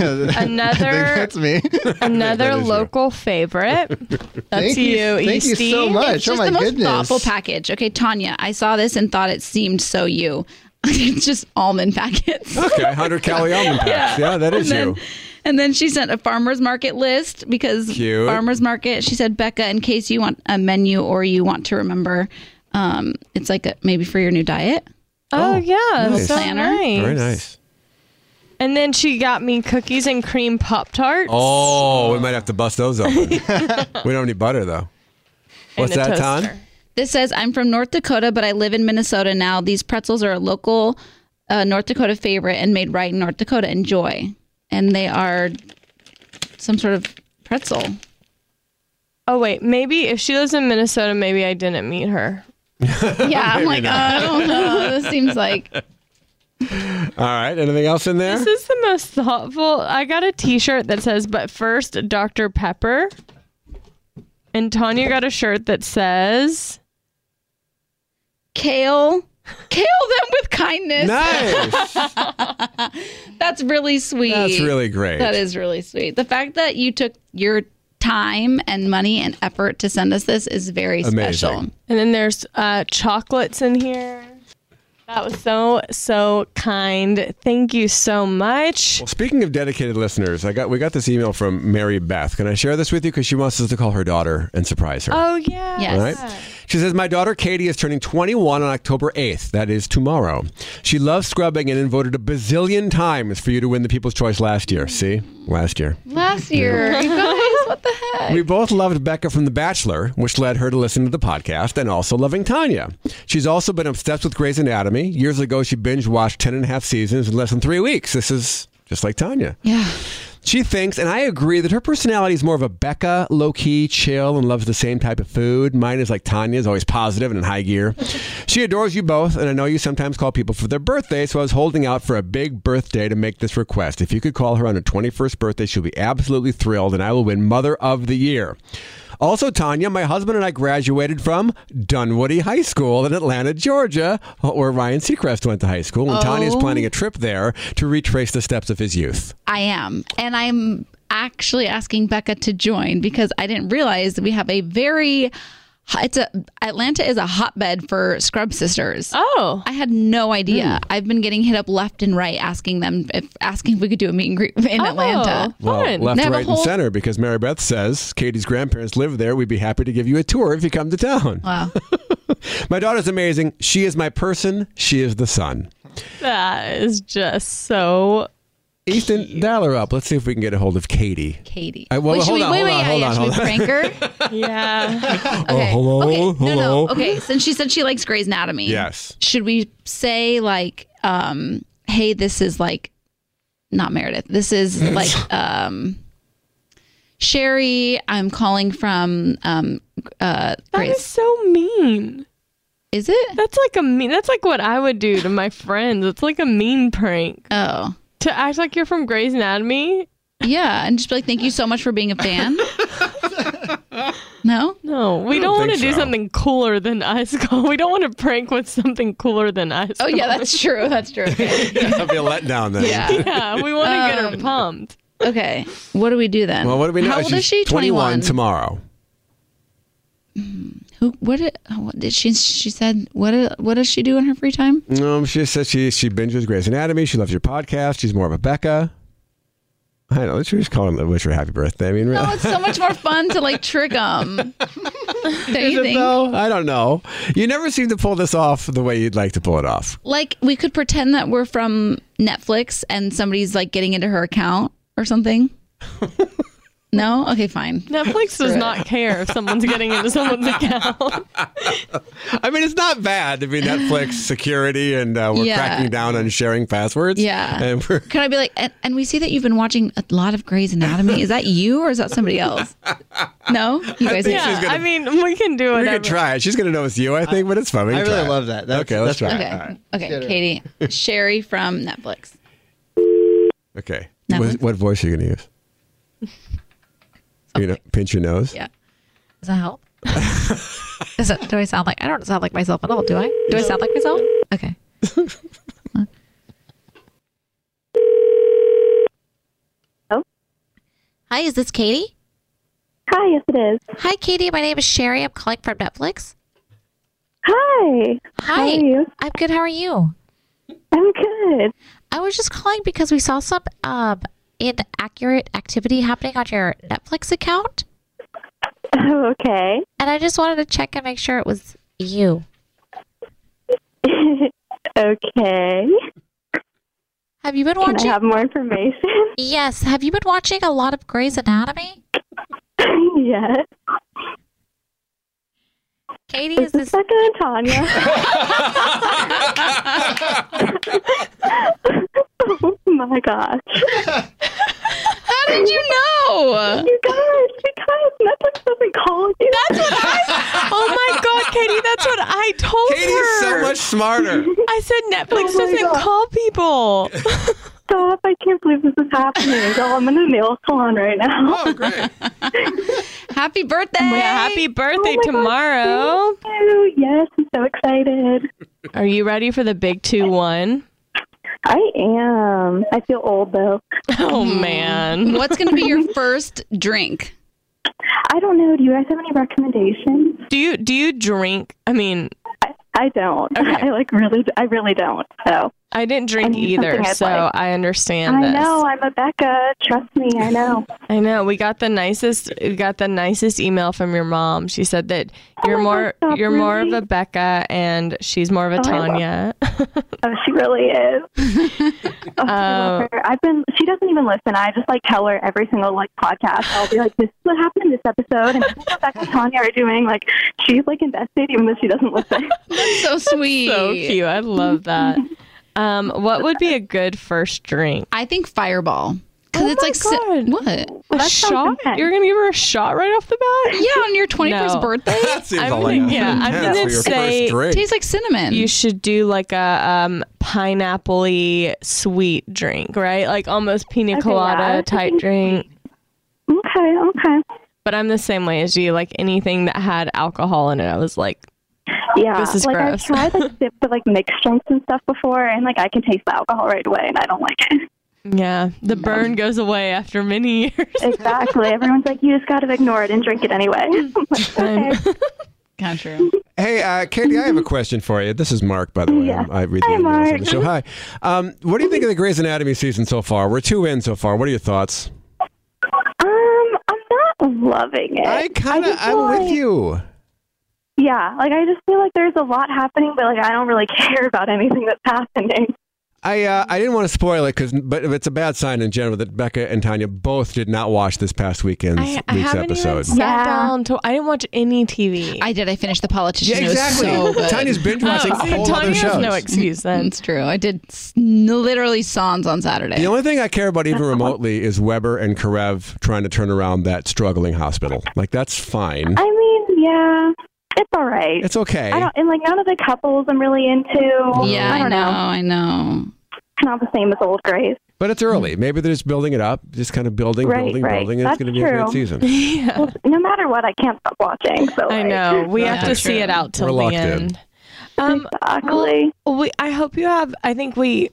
That's me. Another local favorite. That's you, Easty. Thank you so much. It's just the most thoughtful package. Okay, Tanya, I saw this and thought it seemed so you. It's just almond packets. Okay, 100 calorie almond packs. Yeah, that is you. And then she sent a farmer's market list because Cute. Farmer's market, she said, Becca, in case you want a menu or you want to remember, it's like maybe for your new diet. Oh yeah, nice. so planner. Nice. Very nice. And then she got me cookies and cream Pop-Tarts. Oh, we might have to bust those open. We don't need butter though. What's that, Ton? This says, I'm from North Dakota, but I live in Minnesota now. These pretzels are a local North Dakota favorite and made right in North Dakota. Enjoy. And they are some sort of pretzel. Oh, wait. Maybe if she lives in Minnesota, maybe I didn't meet her. Yeah, I'm like, I don't know. This seems like... All right. Anything else in there? This is the most thoughtful. I got a t-shirt that says, but first, Dr. Pepper. And Tanya got a shirt that says... Kale them with kindness. Nice. That's really sweet. That's really great. That is really sweet. The fact that you took your time and money and effort to send us this is very special. And then there's chocolates in here. That was so kind. Thank you so much. Well, speaking of dedicated listeners, we got this email from Mary Beth. Can I share this with you? Because she wants us to call her daughter and surprise her. Oh, yeah. Yes. All right? She says, my daughter Katie is turning 21 on October 8th. That is tomorrow. She loves scrubbing and voted a bazillion times for you to win the People's Choice last year. See? Last year. You guys, what the heck? We both loved Becca from The Bachelor, which led her to listen to the podcast, and also loving Tanya. She's also been obsessed with Grey's Anatomy. Years ago, she binge-watched 10.5 seasons in less than 3 weeks. This is just like Tanya. Yeah. She thinks, and I agree, that her personality is more of a Becca, low-key, chill, and loves the same type of food. Mine is like Tanya's, always positive and in high gear. She adores you both, and I know you sometimes call people for their birthday, so I was holding out for a big birthday to make this request. If you could call her on her 21st birthday, she'll be absolutely thrilled, and I will win Mother of the Year. Also, Tanya, my husband and I graduated from Dunwoody High School in Atlanta, Georgia, where Ryan Seacrest went to high school. And Tanya's planning a trip there to retrace the steps of his youth. I am. And I'm actually asking Becca to join because I didn't realize that we have Atlanta is a hotbed for Scrub Sisters. Oh. I had no idea. I've been getting hit up left and right asking if we could do a meet and greet in Atlanta. Well, fun. left, right, and center, because Mary Beth says Katie's grandparents live there. We'd be happy to give you a tour if you come to town. Wow. My daughter's amazing. She is my person. She is the sun. That is just so Ethan, dial her up. Let's see if we can get a hold of Katie. Hold on. Should we prank her? Yeah. Okay. Hello. Okay. Hello. No. Okay. Since she said she likes Grey's Anatomy. Yes. Should we say like, hey, this is like, not Meredith. This is like, Sherry. I'm calling from That Grey's. is so mean. Is it? That's like what I would do to my friends. It's like a mean prank. Oh. To act like you're from Grey's Anatomy? Yeah, and just be like, thank you so much for being a fan. No? No, we don't want to do something cooler than us. We don't want to prank with something cooler than us. Oh, yeah, that's true. That's true. Okay. That'll be a letdown then. Yeah, we want to get her pumped. Okay, what do we do then? Well, what do we know? How old is she? 21 tomorrow. What did she said, what does she do in her free time? She says she binges Grey's Anatomy. She loves your podcast. She's more of a Becca. I know. Let's just call him, wish her happy birthday. I mean, really. No, it's so much more fun to like trick them. No, I don't know. You never seem to pull this off the way you'd like to pull it off. Like we could pretend that we're from Netflix and somebody's like getting into her account or something. No? Okay, fine. Netflix does not care if someone's getting into someone's account. I mean, it's not bad to be Netflix security and we're cracking down on sharing passwords. Yeah. And Can I be like, and we see that you've been watching a lot of Grey's Anatomy. Is that you or is that somebody else? No? You guys I mean, we can do it. We can try it. She's going to know it's you, I think, but it's fun. I really love that. Okay, let's try okay. it. All right. Okay, Katie. Sherry from Netflix. Okay. Netflix. What voice are you going to use? You know, pinch your nose. Yeah. Does that help? Do I sound like? I don't sound like myself at all. Do I? Do I sound like myself? Okay. Oh. Hi, is this Katie? Hi, yes, it is. Hi, Katie. My name is Sherry. I'm calling from Netflix. Hi. Hi. How are you? I'm good. How are you? I'm good. I was just calling because we saw some inaccurate activity happening on your Netflix account. Oh, okay. And I just wanted to check and make sure it was you. Okay. Have you been watching? Can I have more information? Yes. Have you been watching a lot of Grey's Anatomy? Yes. Katie, Katie, is this Becca and Tanya? Oh my gosh. How did you know? You guys, because Netflix doesn't call you. That's what oh my God, Katie, that's what I told her. Katie's so much smarter. I said Netflix Oh my doesn't God. call people. Stop, I can't believe this is happening. Oh, I'm in a nail salon right now. Oh, great. Happy birthday. Yeah, happy birthday tomorrow. Thank you. Yes, I'm so excited. Are you ready for the big 2-1? I am. I feel old, though. Oh, man. What's going to be your first drink? I don't know. Do you guys have any recommendations? Do you drink? I mean, I don't. Okay. I really don't. So I didn't drink I need either, something I'd so like. I understand I this. know. I'm a Becca. Trust me. I know. I know. We got the nicest email from your mom. She said that you're more of a Becca and she's more of a Tanya. Oh, she really is. I love her. She doesn't even listen. I just tell her every single podcast. I'll be like, this is what happened in this episode, and this is what Becca and Tanya are doing. She's invested even though she doesn't listen. That's so sweet. So cute. I love that. What would be a good first drink? I think Fireball. Because it's God. What? A shot? You're going to give her a shot right off the bat? Yeah, on your 21st birthday? That seems I'm a gonna- lot yeah, I'm intense gonna for your say- first drink. Tastes like cinnamon. You should do a pineapple-y sweet drink, right? Almost pina Okay, colada yeah. type drink. Okay. But I'm the same way as you. Anything that had alcohol in it, I was like, Yeah. This is gross. I've tried sip with mixed drinks and stuff before, and I can taste the alcohol right away, and I don't like it. yeah, the burn goes away after many years. Exactly. Everyone's like, you just got to ignore it and drink it anyway. I'm like, okay. Kind of true. Hey, Katie, I have a question for you. This is Mark, by the way. Yeah. I read the Hi, emails on Mark. the show. Hi. What do you think of the Grey's Anatomy season so far? We're 2 in so far. What are your thoughts? I'm not loving it. I'm with you. Yeah, I just feel there's a lot happening, but I don't really care about anything that's happening. I didn't want to spoil it, but it's a bad sign in general that Becca and Tanya both did not watch this past week's I haven't episode. even sat down to. I didn't watch any TV. I did. I finished The Politician. Yeah, exactly. It was so good. Tanya's binge watching a whole other Tanya shows. has no excuse then. That's true. I did literally Sans on Saturday. The only thing I care about even remotely is Weber and Karev trying to turn around that struggling hospital. That's fine. I mean, yeah, it's all right. It's okay. I don't, and none of the couples I'm really into. Yeah, I don't know. I know. It's not the same as old Grays. But it's early. Maybe they're just building it up, just kind of building, Right. and it's That's going to be a great true. season. Yeah. Well, no matter what, I can't stop watching. So I know. We have to That's see true. it out till We're the locked in. end. Exactly. I hope you have. I think we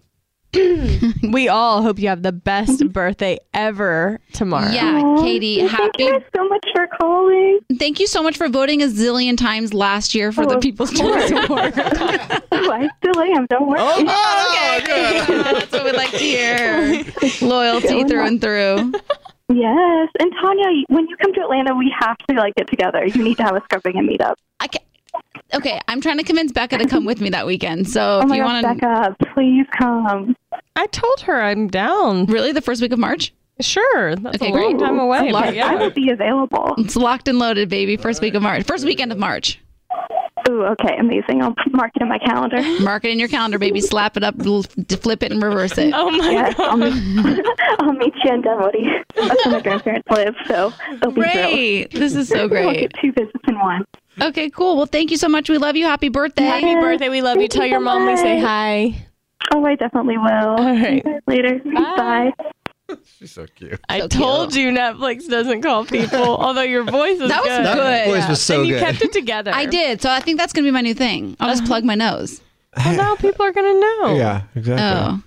all hope you have the best birthday ever tomorrow. Yeah, Aw, Katie, Thank you guys so much for calling. Thank you so much for voting a zillion times last year for the of People's course. Choice Award. Oh, I still am. Don't worry. Okay. That's what we'd like to hear. Loyalty through and through. Yes. And Tanya, when you come to Atlanta, we have to get together. You need to have a scrubbing and meet up. Okay, I'm trying to convince Becca to come with me that weekend. So Oh if my you gosh, want to, Becca, please come. I told her I'm down. really, the first week of March, Sure, that's Okay, a long great. time away. Lock- But I yeah. will be available. it's locked and loaded, baby. First week of March, first weekend of March. Ooh, okay, amazing. I'll mark it in my calendar. Mark it in your calendar, baby. Slap it up, flip it, and reverse it. Oh my Yes, god. I'll meet you in Dunwoody. That's where my grandparents live, so they'll be thrilled. Great. This is so I'll great. get 2 visits in one. Okay, cool. Well, thank you so much. We love you. Happy birthday. Happy birthday. We love you. Thank Tell you your so mom we say much. hi. Oh, I definitely will. All right. See you guys later. Bye. She's so cute. I So told you Netflix doesn't call people, although your voice is That was good. good. That voice was so and you good. kept it together. I did. So I think that's going to be my new thing. I'll just plug my nose. Well, now people are going to know. Yeah, exactly.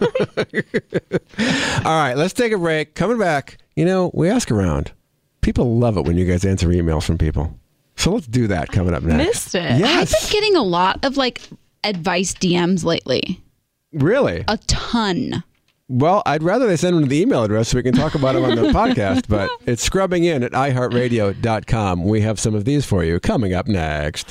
Oh. All right, let's take a break. Coming back, we ask around. People love it when you guys answer emails from people. So let's do that coming up next. Missed it. Yes. I've been getting a lot of advice DMs lately. Really? A ton. Well, I'd rather they send them to the email address so we can talk about them on the podcast, but it's scrubbingin at iHeartRadio.com. We have some of these for you coming up next.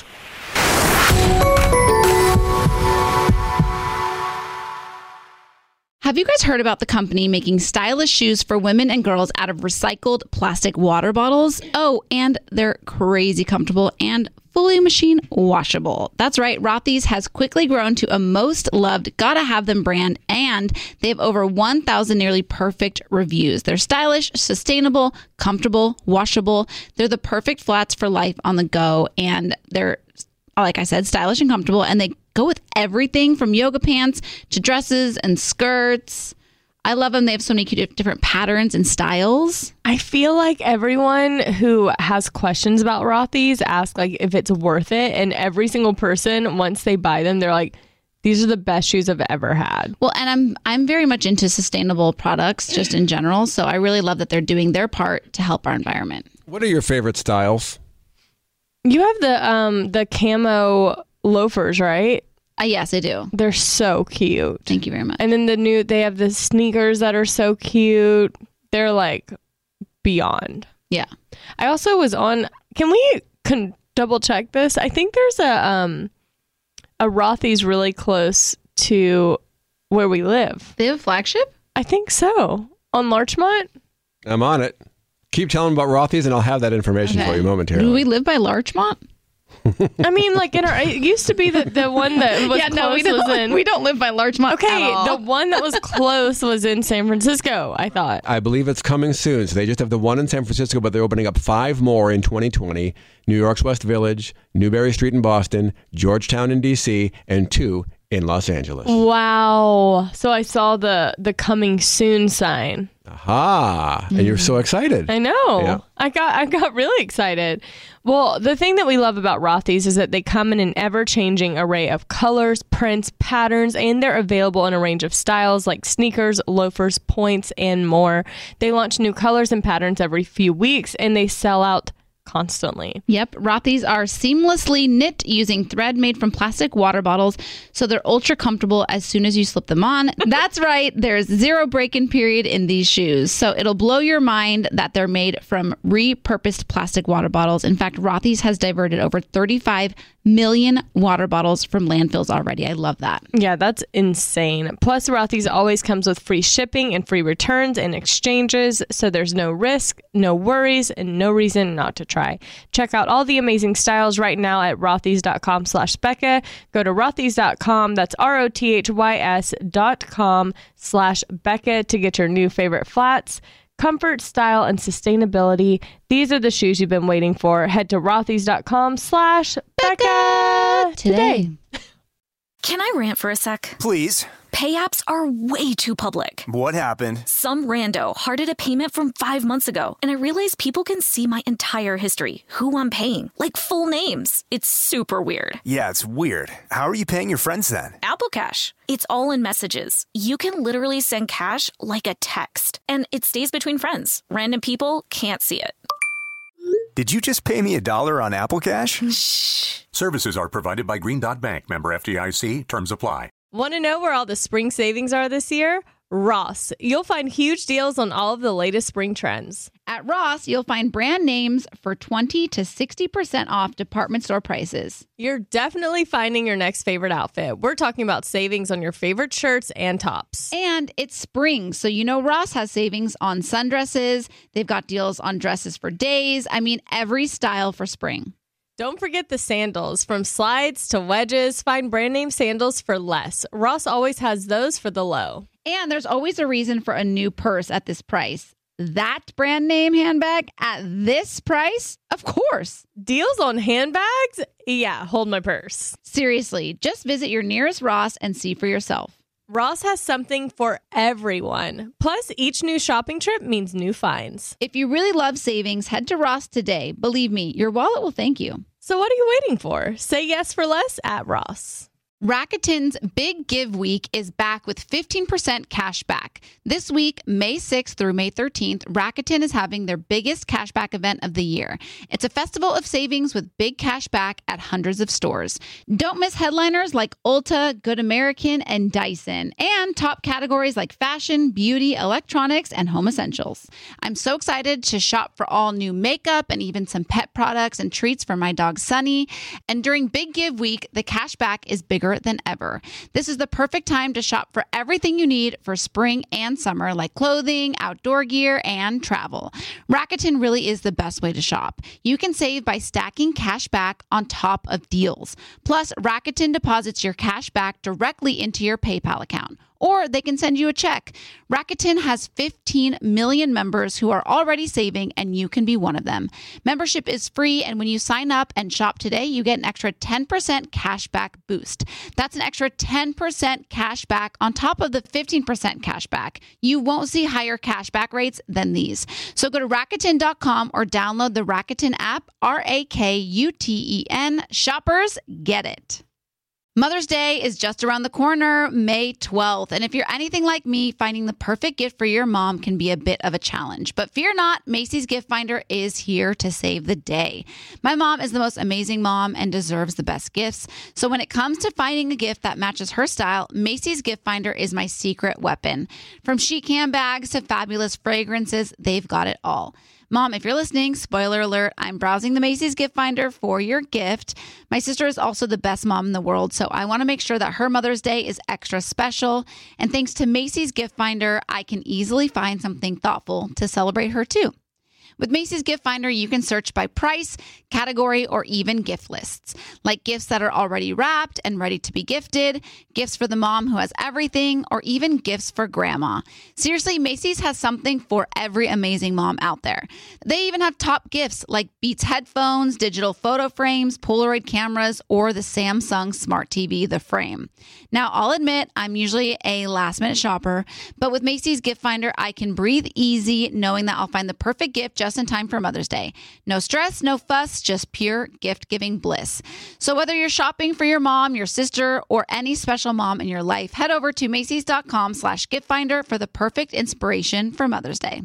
Have you guys heard about the company making stylish shoes for women and girls out of recycled plastic water bottles? Oh, and they're crazy comfortable and fully machine washable. That's right, Rothy's has quickly grown to a most loved, gotta have them brand, and they have over 1,000 nearly perfect reviews. They're stylish, sustainable, comfortable, washable. They're the perfect flats for life on the go, and they're, like I said, stylish and comfortable, and they go with everything from yoga pants to dresses and skirts. I love them. They have so many cute different patterns and styles. I feel like everyone who has questions about Rothy's ask like if it's worth it. And every single person, once they buy them, they're like, these are the best shoes I've ever had. Well, and I'm very much into sustainable products just in general. So I really love that they're doing their part to help our environment. What are your favorite styles? You have the camo loafers, right? Yes, I do. They're so cute. Thank you very much. And then they have the sneakers that are so cute. They're like beyond. Yeah. I also was on, can we double check this? I think there's a Rothy's really close to where we live. They have a flagship? I think so. On Larchmont? I'm on it. Keep telling about Rothy's and I'll have that information for you momentarily. Do we live by Larchmont? I mean, like it used to be the one that was close we don't live by Larchmont. Okay, the one that was close was in San Francisco, I thought. I believe it's coming soon. So they just have the one in San Francisco, but they're opening up 5 more in 2020. New York's West Village, Newberry Street in Boston, Georgetown in D.C., and 2 in Los Angeles. Wow. So I saw the coming soon sign. Aha. And you're so excited. I know. Yeah. I got really excited. Well, the thing that we love about Rothy's is that they come in an ever-changing array of colors, prints, patterns, and they're available in a range of styles like sneakers, loafers, points, and more. They launch new colors and patterns every few weeks, and they sell out constantly. Yep. Rothy's are seamlessly knit using thread made from plastic water bottles, so they're ultra comfortable as soon as you slip them on. That's right. There's 0 break-in period in these shoes, so it'll blow your mind that they're made from repurposed plastic water bottles. In fact, Rothy's has diverted over 35 million water bottles from landfills already. I love that. Yeah, that's insane. Plus, Rothy's always comes with free shipping and free returns and exchanges, so there's no risk, no worries, and no reason not to try. Check out all the amazing styles right now at rothys.com/Becca. Go to rothys.com, that's rothys.com/Becca to get your new favorite flats. Comfort, style, and sustainability. These are the shoes you've been waiting for. Head to rothys.com/Becca today. Can I rant for a sec? Please. Pay apps are way too public. What happened? Some rando hearted a payment from 5 months ago, and I realized people can see my entire history, who I'm paying, like full names. It's super weird. Yeah, it's weird. How are you paying your friends then? Apple Cash. It's all in messages. You can literally send cash like a text, and it stays between friends. Random people can't see it. Did you just pay me $1 on Apple Cash? Shh. Services are provided by Green Dot Bank. Member FDIC. Terms apply. Want to know where all the spring savings are this year? Ross. You'll find huge deals on all of the latest spring trends. At Ross, you'll find brand names for 20 to 60% off department store prices. You're definitely finding your next favorite outfit. We're talking about savings on your favorite shirts and tops. And it's spring, so you know Ross has savings on sundresses. They've got deals on dresses for days. I mean, every style for spring. Don't forget the sandals. From slides to wedges, find brand name sandals for less. Ross always has those for the low. And there's always a reason for a new purse at this price. That brand name handbag at this price? Of course. Deals on handbags? Yeah, hold my purse. Seriously, just visit your nearest Ross and see for yourself. Ross has something for everyone. Plus, each new shopping trip means new finds. If you really love savings, head to Ross today. Believe me, your wallet will thank you. So what are you waiting for? Say yes for less at Ross. Rakuten's Big Give Week is back with 15% cash back. This week, May 6th through May 13th, Rakuten is having their biggest cashback event of the year. It's a festival of savings with big cash back at hundreds of stores. Don't miss headliners like Ulta, Good American, and Dyson, and top categories like fashion, beauty, electronics, and home essentials. I'm so excited to shop for all new makeup and even some pet products and treats for my dog Sunny. And during Big Give Week, the cash back is bigger cheaper than ever. This is the perfect time to shop for everything you need for spring and summer, like clothing, outdoor gear, and travel. Rakuten really is the best way to shop. You can save by stacking cash back on top of deals. Plus, Rakuten deposits your cash back directly into your PayPal account, or they can send you a check. Rakuten has 15 million members who are already saving, and you can be one of them. Membership is free, and when you sign up and shop today, you get an extra 10% cash back boost. That's an extra 10% cash back on top of the 15% cash back. You won't see higher cash back rates than these. So go to Rakuten.com or download the Rakuten app, Rakuten. Shoppers, get it. Mother's Day is just around the corner, May 12th. And if you're anything like me, finding the perfect gift for your mom can be a bit of a challenge. But fear not, Macy's Gift Finder is here to save the day. My mom is the most amazing mom and deserves the best gifts. So when it comes to finding a gift that matches her style, Macy's Gift Finder is my secret weapon. From chic handbags to fabulous fragrances, they've got it all. Mom, if you're listening, spoiler alert, I'm browsing the Macy's Gift Finder for your gift. My sister is also the best mom in the world, so I want to make sure that her Mother's Day is extra special. And thanks to Macy's Gift Finder, I can easily find something thoughtful to celebrate her too. With Macy's Gift Finder, you can search by price, category, or even gift lists, like gifts that are already wrapped and ready to be gifted, gifts for the mom who has everything, or even gifts for grandma. Seriously, Macy's has something for every amazing mom out there. They even have top gifts like Beats headphones, digital photo frames, Polaroid cameras, or the Samsung Smart TV, The Frame. Now, I'll admit, I'm usually a last-minute shopper, but with Macy's Gift Finder, I can breathe easy knowing that I'll find the perfect gift just in time for Mother's Day. No stress, no fuss, just pure gift-giving bliss. So whether you're shopping for your mom, your sister, or any special mom in your life, head over to Macys.com/gift finder for the perfect inspiration for Mother's Day.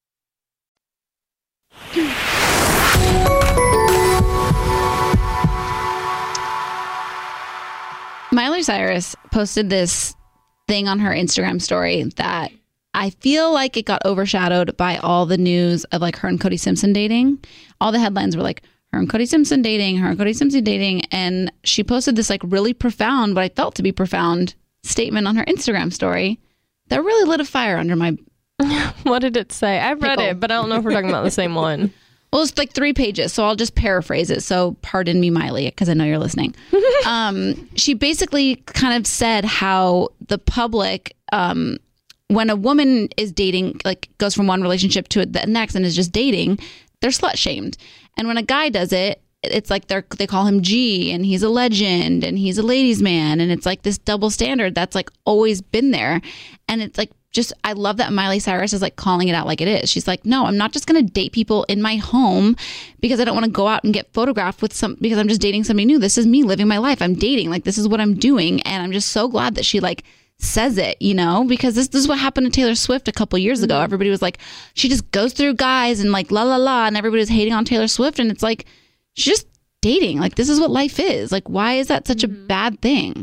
Miley Cyrus posted this thing on her Instagram story that I feel like it got overshadowed by all the news of like her and Cody Simpson dating. All the headlines were like, her and Cody Simpson dating, her and Cody Simpson dating. And she posted this like really profound, what I felt to be profound statement on her Instagram story that really lit a fire under my... What did it say? I've read it, but I don't know if we're talking about the same one. Well, it's like 3 pages, so I'll just paraphrase it. So pardon me, Miley, because I know you're listening. She basically kind of said how the public... when a woman is dating, like goes from one relationship to the next and is just dating, they're slut shamed. And when a guy does it, it's like they call him G and he's a legend and he's a ladies' man. And it's like this double standard that's like always been there. And it's like, just, I love that Miley Cyrus is like calling it out like it is. She's like, no, I'm not just going to date people in my home because I don't want to go out and get photographed with because I'm just dating somebody new. This is me living my life. I'm dating. Like, this is what I'm doing. And I'm just so glad that she like says it, you know, because this is what happened to Taylor Swift a couple years ago. Everybody was like, she just goes through guys and like la la la, and everybody was hating on Taylor Swift, and it's like, she's just dating. Like, this is what life is. Like, why is that such a bad thing?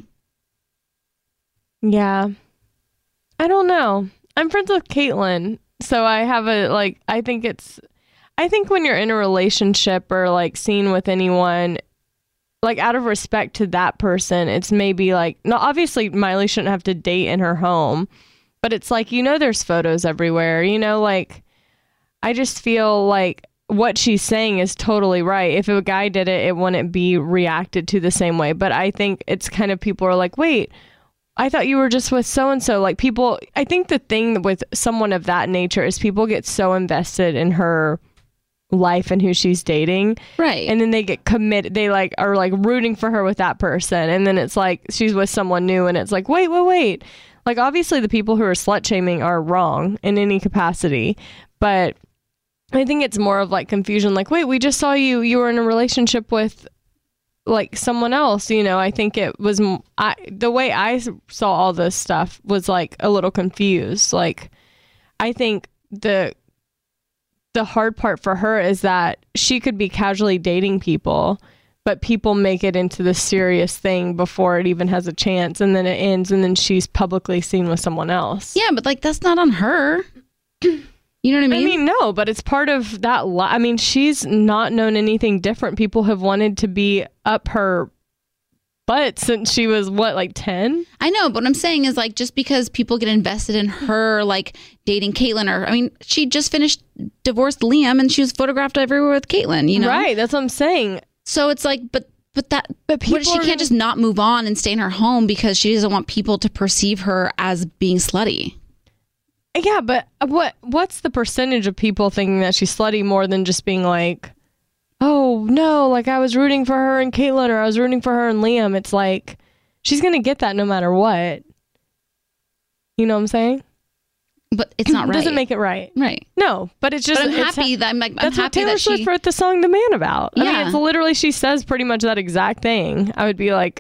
Yeah, I don't know. I'm friends with Caitlin, so I have I think when you're in a relationship or like seen with anyone, like out of respect to that person, it's maybe like, no, obviously Miley shouldn't have to date in her home, but it's like, you know, there's photos everywhere, you know, like, I just feel like what she's saying is totally right. If a guy did it, it wouldn't be reacted to the same way. But I think it's kind of, people are like, wait, I thought you were just with so-and-so. Like, people, I think the thing with someone of that nature is people get so invested in her life and who she's dating, right? And then they get committed, they like are like rooting for her with that person, and then it's like she's with someone new, and it's like wait, like obviously the people who are slut shaming are wrong in any capacity, but I think it's more of like confusion, like, wait, we just saw you were in a relationship with like someone else, you know. I think it was the way I saw all this stuff was like a little confused. Like, I think the hard part for her is that she could be casually dating people, but people make it into this serious thing before it even has a chance, and then it ends, and then she's publicly seen with someone else. Yeah, but like, that's not on her. You know what I mean? I mean, no, but it's part of that. I mean, she's not known anything different. People have wanted to be up her butt since she was like 10? I know, but what I'm saying is like just because people get invested in her like dating Caitlyn, or I mean, she just divorced Liam and she was photographed everywhere with Caitlyn, you know? Right, that's what I'm saying. So it's like, but she can't just not move on and stay in her home because she doesn't want people to perceive her as being slutty. Yeah, but what's the percentage of people thinking that she's slutty more than just being like, oh no, like I was rooting for her and Caitlyn, or I was rooting for her and Liam? It's like she's gonna get that no matter what. You know what I'm saying? But it's not right. It doesn't make it right. Right. No, but it's just. But I'm happy that I'm that's happy what Taylor that Swift wrote the song "The Man" about. Yeah. I mean, it's literally, she says pretty much that exact thing. I would be like,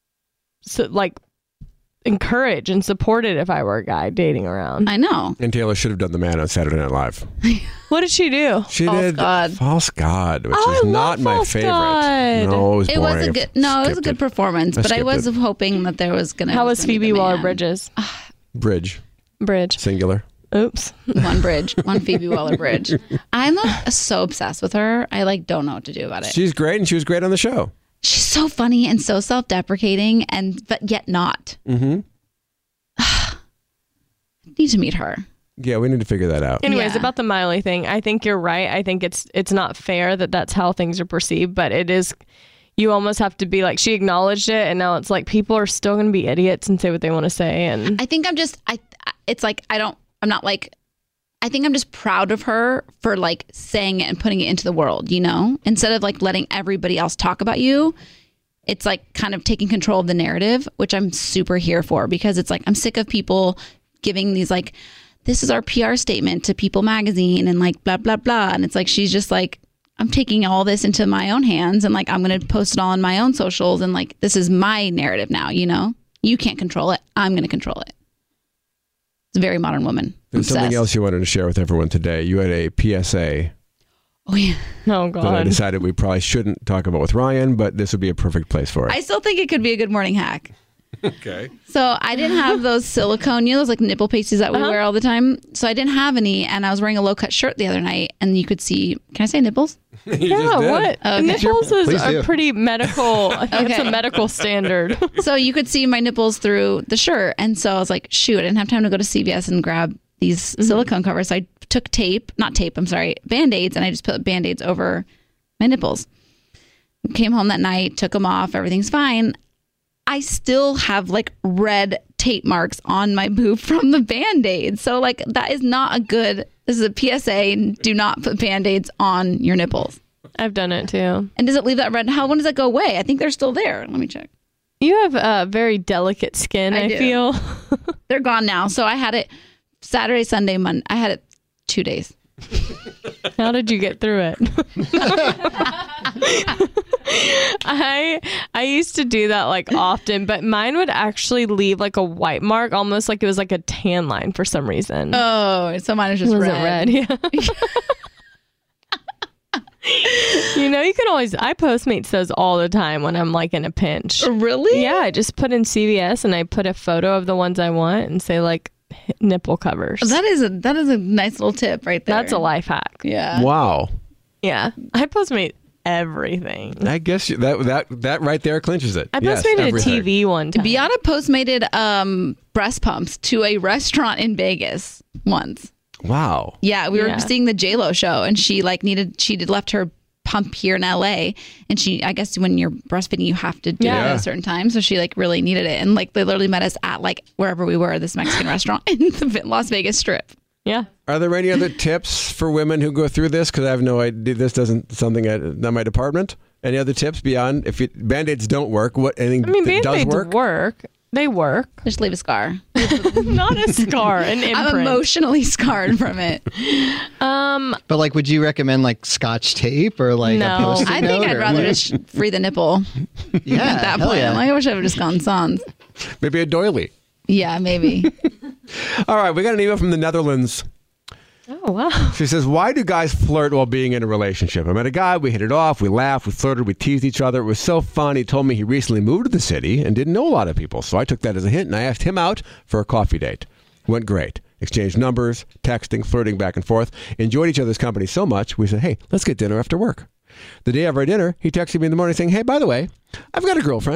encourage and support it if I were a guy dating around. I know. And Taylor should have done The Man on Saturday Night Live. What did she do? She did False God, which is not my favorite. God. No, it was boring. It was a good. No, it was a good performance, but I was hoping that there was gonna. How was Phoebe Waller-Bridges? Bridge. Singular. Singular. Oops. One Phoebe Waller-Bridge. I'm so obsessed with her. I don't know what to do about it. She's great, and she was great on the show. She's so funny and so self-deprecating, but yet not. Mm-hmm. Need to meet her. Yeah, we need to figure that out. Anyways, about the Miley thing, I think you're right. I think it's not fair that that's how things are perceived, but it is. You almost have to be like, she acknowledged it, and now it's like people are still going to be idiots and say what they want to say. And I think I think I'm just proud of her for saying it and putting it into the world, you know, instead of letting everybody else talk about you. It's kind of taking control of the narrative, which I'm super here for, because it's I'm sick of people giving these this is our PR statement to People Magazine and blah, blah, blah. And it's she's just I'm taking all this into my own hands and I'm going to post it all on my own socials. And this is my narrative now, you know, you can't control it. I'm going to control it. It's a very modern woman. There's something else you wanted to share with everyone today. You had a PSA. Oh, yeah. Oh, God. That I decided we probably shouldn't talk about with Ryan, but this would be a perfect place for it. I still think it could be a good morning hack. Okay. So I didn't have those silicone, those nipple pasties that we wear all the time. So I didn't have any, and I was wearing a low-cut shirt the other night, and you could see, can I say nipples? Yeah, what? Okay. Nipples is a pretty medical, I think it's a medical standard. So you could see my nipples through the shirt, and so I was like, shoot, I didn't have time to go to CVS and grab these silicone covers. So I took Band-Aids, and I just put Band-Aids over my nipples. Came home that night, took them off, everything's fine. I still have red tape marks on my boob from the Band-Aid. So that is not a good, this is a PSA, do not put Band-Aids on your nipples. I've done it too. And does it leave that red? When does that go away? I think they're still there. Let me check. You have very delicate skin, I feel. They're gone now. So I had it Saturday, Sunday, Monday. I had it 2 days. How did you get through it? I used to do that often, but mine would actually leave a white mark, almost like it was a tan line for some reason. Oh, so mine is just red. Yeah. You know, you can always, I Postmates those all the time when I'm in a pinch. Really? Yeah, I just put in CVS and I put a photo of the ones I want and say nipple covers. That is a nice little tip right there. That's a life hack. Yeah. Wow. Yeah. I Postmate everything. I guess that right there clinches it. I Postmated a TV one time. Beata Postmated breast pumps to a restaurant in Vegas once. Wow. Yeah, we were seeing the J-Lo show, and she left her pump here in LA, and I guess when you're breastfeeding you have to do it at a certain time, so she really needed it, and they literally met us at wherever we were, this Mexican restaurant in the Las Vegas Strip. Yeah. Are there any other tips for women who go through this? Because I have no idea. This doesn't something not my department. Any other tips beyond if Band-Aids don't work? What anything that does work? They work. Just leave a scar. Not a scar, an imprint. I'm emotionally scarred from it. But would you recommend Scotch tape or no. a Post-it I think note, I'd rather just free the nipple. Yeah. At that point, yeah. I wish I would have just gone sans. Maybe a doily. Yeah, maybe. All right, we got an email from the Netherlands. Oh, wow. She says, why do guys flirt while being in a relationship? I met a guy, we hit it off, we laughed, we flirted, we teased each other. It was so fun. He told me he recently moved to the city and didn't know a lot of people. So I took that as a hint and I asked him out for a coffee date. Went great. Exchanged numbers, texting, flirting back and forth. Enjoyed each other's company so much, we said, hey, let's get dinner after work. The day of our dinner, he texted me in the morning saying, hey, by the way, I've got a girlfriend.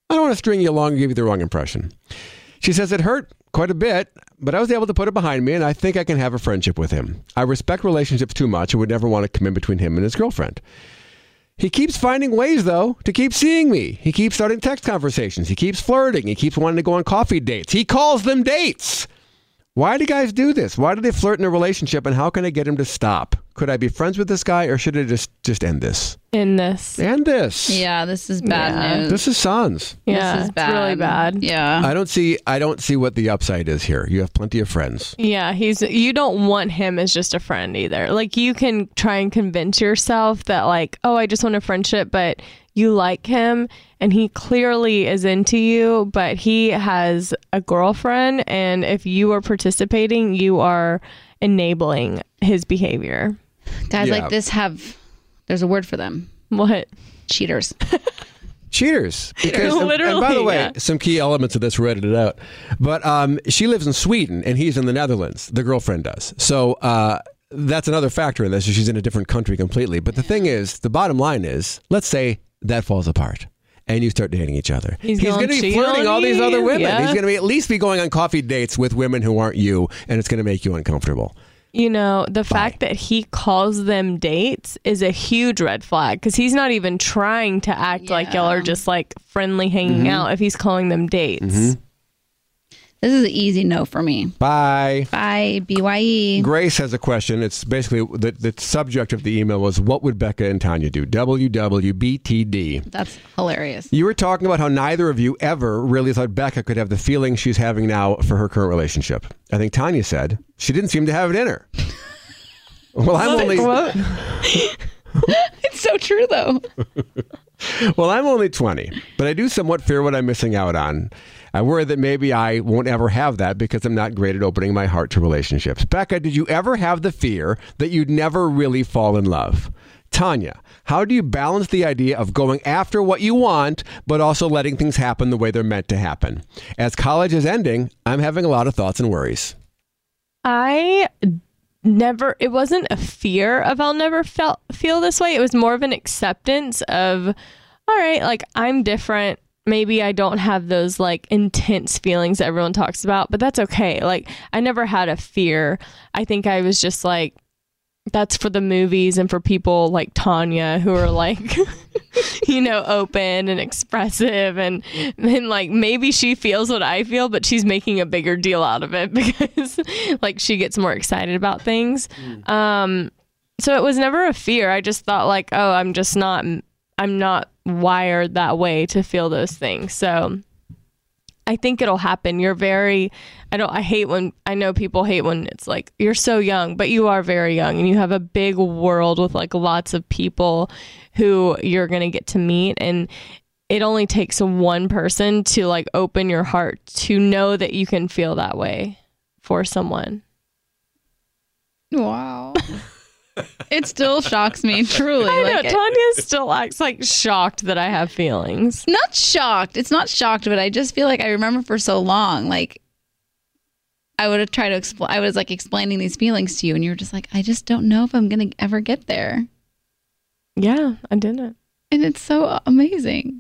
I don't want to string you along and give you the wrong impression. She says it hurt quite a bit, but I was able to put it behind me, and I think I can have a friendship with him. I respect relationships too much and would never want to come in between him and his girlfriend. He keeps finding ways, though, to keep seeing me. He keeps starting text conversations. He keeps flirting. He keeps wanting to go on coffee dates. He calls them dates. Why do guys do this? Why do they flirt in a relationship, and how can I get him to stop? Could I be friends with this guy, or should I just end this? End this. End this. Yeah, this is bad news. This is Sans. Yeah, this is bad. It's really bad. Yeah. I don't see what the upside is here. You have plenty of friends. Yeah, you don't want him as just a friend either. Like, you can try and convince yourself that, like, oh, I just want a friendship, but you like him and he clearly is into you, but he has a girlfriend, and if you are participating, you are enabling his behavior. Guys like this there's a word for them. What? Cheaters. Cheaters. Because, literally, and by the way, some key elements of this were edited out. But she lives in Sweden and he's in the Netherlands. The girlfriend does. So that's another factor in this. She's in a different country completely. But the thing is, the bottom line is, let's say that falls apart and you start dating each other. He's going to be flirting all these other women. Yeah. He's going to at least be going on coffee dates with women who aren't you, and it's going to make you uncomfortable. You know, the fact that he calls them dates is a huge red flag, because he's not even trying to act like y'all are just like friendly hanging out if he's calling them dates. This is an easy no for me. Bye. Bye. BYE. Grace has a question. It's basically the subject of the email was, what would Becca and Tanya do? WWBTD. That's hilarious. You were talking about how neither of you ever really thought Becca could have the feeling she's having now for her current relationship. I think Tanya said she didn't seem to have it in her. Well, I'm only... It's so true, though. Well, I'm only 20, but I do somewhat fear what I'm missing out on. I worry that maybe I won't ever have that because I'm not great at opening my heart to relationships. Becca, did you ever have the fear that you'd never really fall in love? Tanya, how do you balance the idea of going after what you want, but also letting things happen the way they're meant to happen? As college is ending, I'm having a lot of thoughts and worries. It wasn't a fear of I'll never feel this way. It was more of an acceptance of, all right, like, I'm different. Maybe I don't have those like intense feelings that everyone talks about, but that's okay. Like, I never had a fear. I think I was just like, that's for the movies and for people like Tanya who are like, you know, open and expressive, and then like maybe she feels what I feel, but she's making a bigger deal out of it because like she gets more excited about things. So it was never a fear. I just thought like, oh, I'm not wired that way to feel those things. So I think it'll happen. I know people hate when it's like, you're so young, but you are very young and you have a big world with like lots of people who you're going to get to meet. And it only takes one person to like open your heart to know that you can feel that way for someone. Wow. It still shocks me, truly. I know, Tanya still acts like shocked that I have feelings. Not shocked. It's not shocked, but I just feel like I remember for so long, like, I would have tried to explain. I was like explaining these feelings to you, and you were just like, I just don't know if I'm going to ever get there. Yeah, I didn't. And it's so amazing.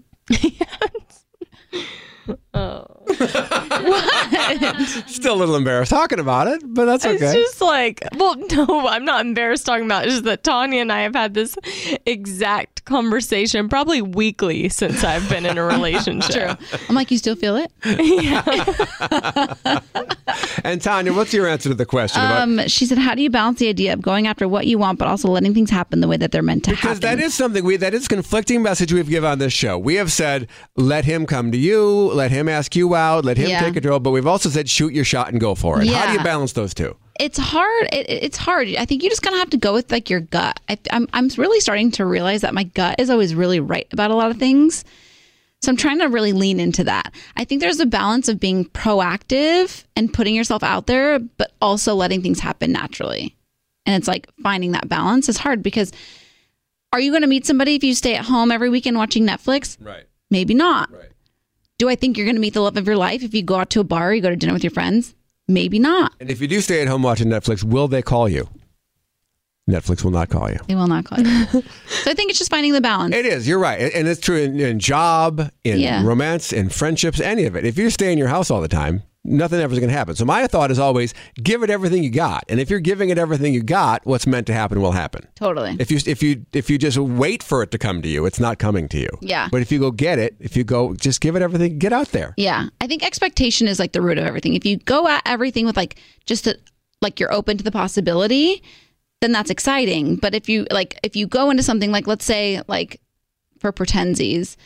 Oh. What? Still a little embarrassed talking about it, but that's okay. It's just like, well, no, I'm not embarrassed talking about it. It's just that Tanya and I have had this exact conversation probably weekly since I've been in a relationship. True. I'm like, you still feel it? Yeah. And Tanya, what's your answer to the question? She said, how do you balance the idea of going after what you want, but also letting things happen the way that they're meant to happen? Because that is something that is conflicting message we've given on this show. We have said, let him come to you, let him ask you out, let him take control, but we've also said, shoot your shot and go for it. How do you balance those two? It's hard. It's hard. I think you just kind of have to go with like your gut. I'm really starting to realize that my gut is always really right about a lot of things. So I'm trying to really lean into that. I think there's a balance of being proactive and putting yourself out there, but also letting things happen naturally. And it's like finding that balance is hard, because are you going to meet somebody if you stay at home every weekend watching Netflix? Right. Maybe not. Right. Do I think you're going to meet the love of your life if you go out to a bar or you go to dinner with your friends? Maybe not. And if you do stay at home watching Netflix, will they call you? Netflix will not call you. They will not call you. So I think it's just finding the balance. It is. You're right. And it's true in job, in romance, in friendships, any of it. If you stay in your house all the time, nothing ever is going to happen. So my thought is always give it everything you got. And if you're giving it everything you got, what's meant to happen will happen. Totally. If you just wait for it to come to you, it's not coming to you. Yeah. But if you go get it, if you go just give it everything, get out there. Yeah. I think expectation is like the root of everything. If you go at everything with like just like you're open to the possibility, then that's exciting. But if you go into something like, let's say like for pretensies,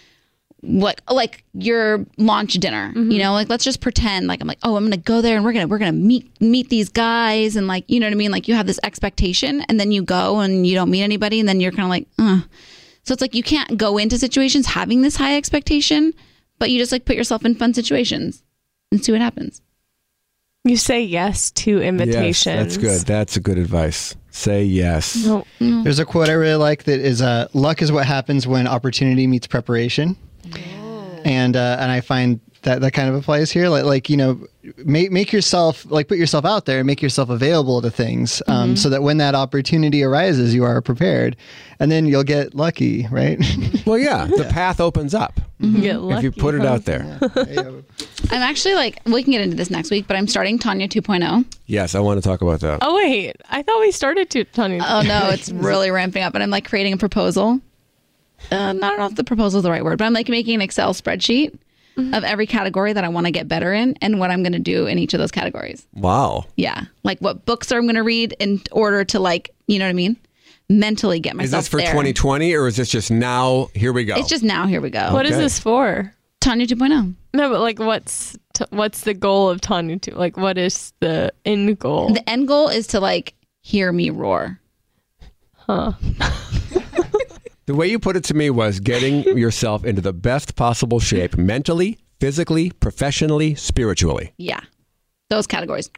like your launch dinner, you know, like let's just pretend like I'm like, oh, I'm gonna go there and we're gonna meet these guys, and like, you know what I mean, like you have this expectation and then you go and you don't meet anybody and then you're kind of like, so it's like you can't go into situations having this high expectation, but you just like put yourself in fun situations and see what happens. You say yes to invitations. Yes, that's good. That's a good advice. Say yes. No. There's a quote I really like that is, luck is what happens when opportunity meets preparation. And I find that kind of applies here. Like you know, make yourself, like put yourself out there and make yourself available to things, so that when that opportunity arises, you are prepared, and then you'll get lucky, right? Well, yeah, the path opens up if you put it out there. I'm actually like, we can get into this next week, but I'm starting Tanya 2.0. Yes, I want to talk about that. Oh wait, I thought we started Tanya. Oh no, it's really ramping up, and I'm like creating a proposal. I don't know if the proposal is the right word, but I'm like making an Excel spreadsheet of every category that I want to get better in and what I'm going to do in each of those categories. Wow. Yeah. Like what books I'm going to read in order to, like, you know what I mean? Mentally get myself there. Is this for 2020 or is this just now, here we go? It's just now, here we go. What is this for? Tanya 2.0. No, but like what's the goal of Tanya 2? Like what is the end goal? The end goal is to like hear me roar. Huh. The way you put it to me was getting yourself into the best possible shape mentally, physically, professionally, spiritually. Yeah. Those categories.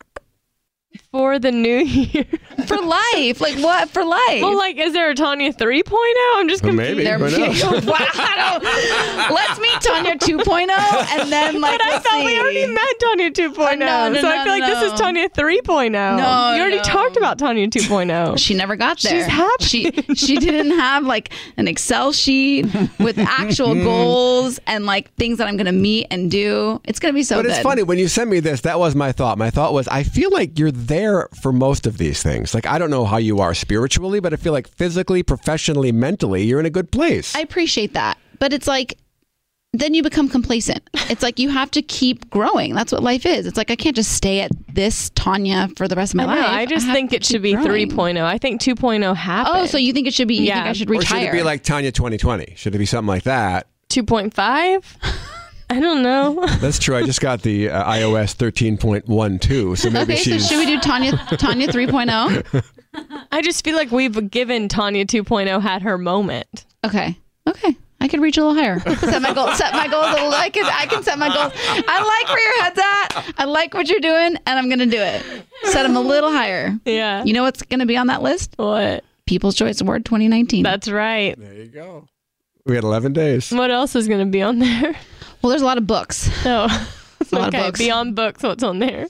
For the new year. For life. Like what? For life. Well, like, is there a Tanya 3.0? I'm just confused. Maybe. Wow. Let's meet Tanya 2.0 and then like, but I thought we already met Tanya 2.0. No, so I feel like this is Tanya 3.0. No, you already talked about Tanya 2.0. She never got there. She's happy. She didn't have like an Excel sheet with actual goals and like things that I'm going to meet and do. It's going to be so good. But it's funny, when you sent me this, that was my thought. My thought was, I feel like you're there for most of these things. Like, I don't know how you are spiritually, but I feel like physically, professionally, mentally, you're in a good place. I appreciate that. But it's like, then you become complacent. It's like you have to keep growing. That's what life is. It's like I can't just stay at this Tanya for the rest of my life. I just think it should be 3.0. I think 2.0 happened. Oh, so you think it should be, you think I should retire? Or should it be like Tanya 2020? Should it be something like that? 2.5? I don't know. That's true. I just got the iOS 13.12, so maybe so should we do Tanya 3.0? I just feel like we've given Tanya 2.0 had her moment. Okay. I could reach a little higher. Set my goals a little. I can set my goals. I like where your head's at. I like what you're doing, and I'm gonna do it. Set them a little higher. Yeah. You know what's gonna be on that list? What? People's Choice Award 2019. That's right. There you go. We had 11 days. What else is gonna be on there? Well, there's a lot of books. Oh, a lot of books. Beyond books, what's on there?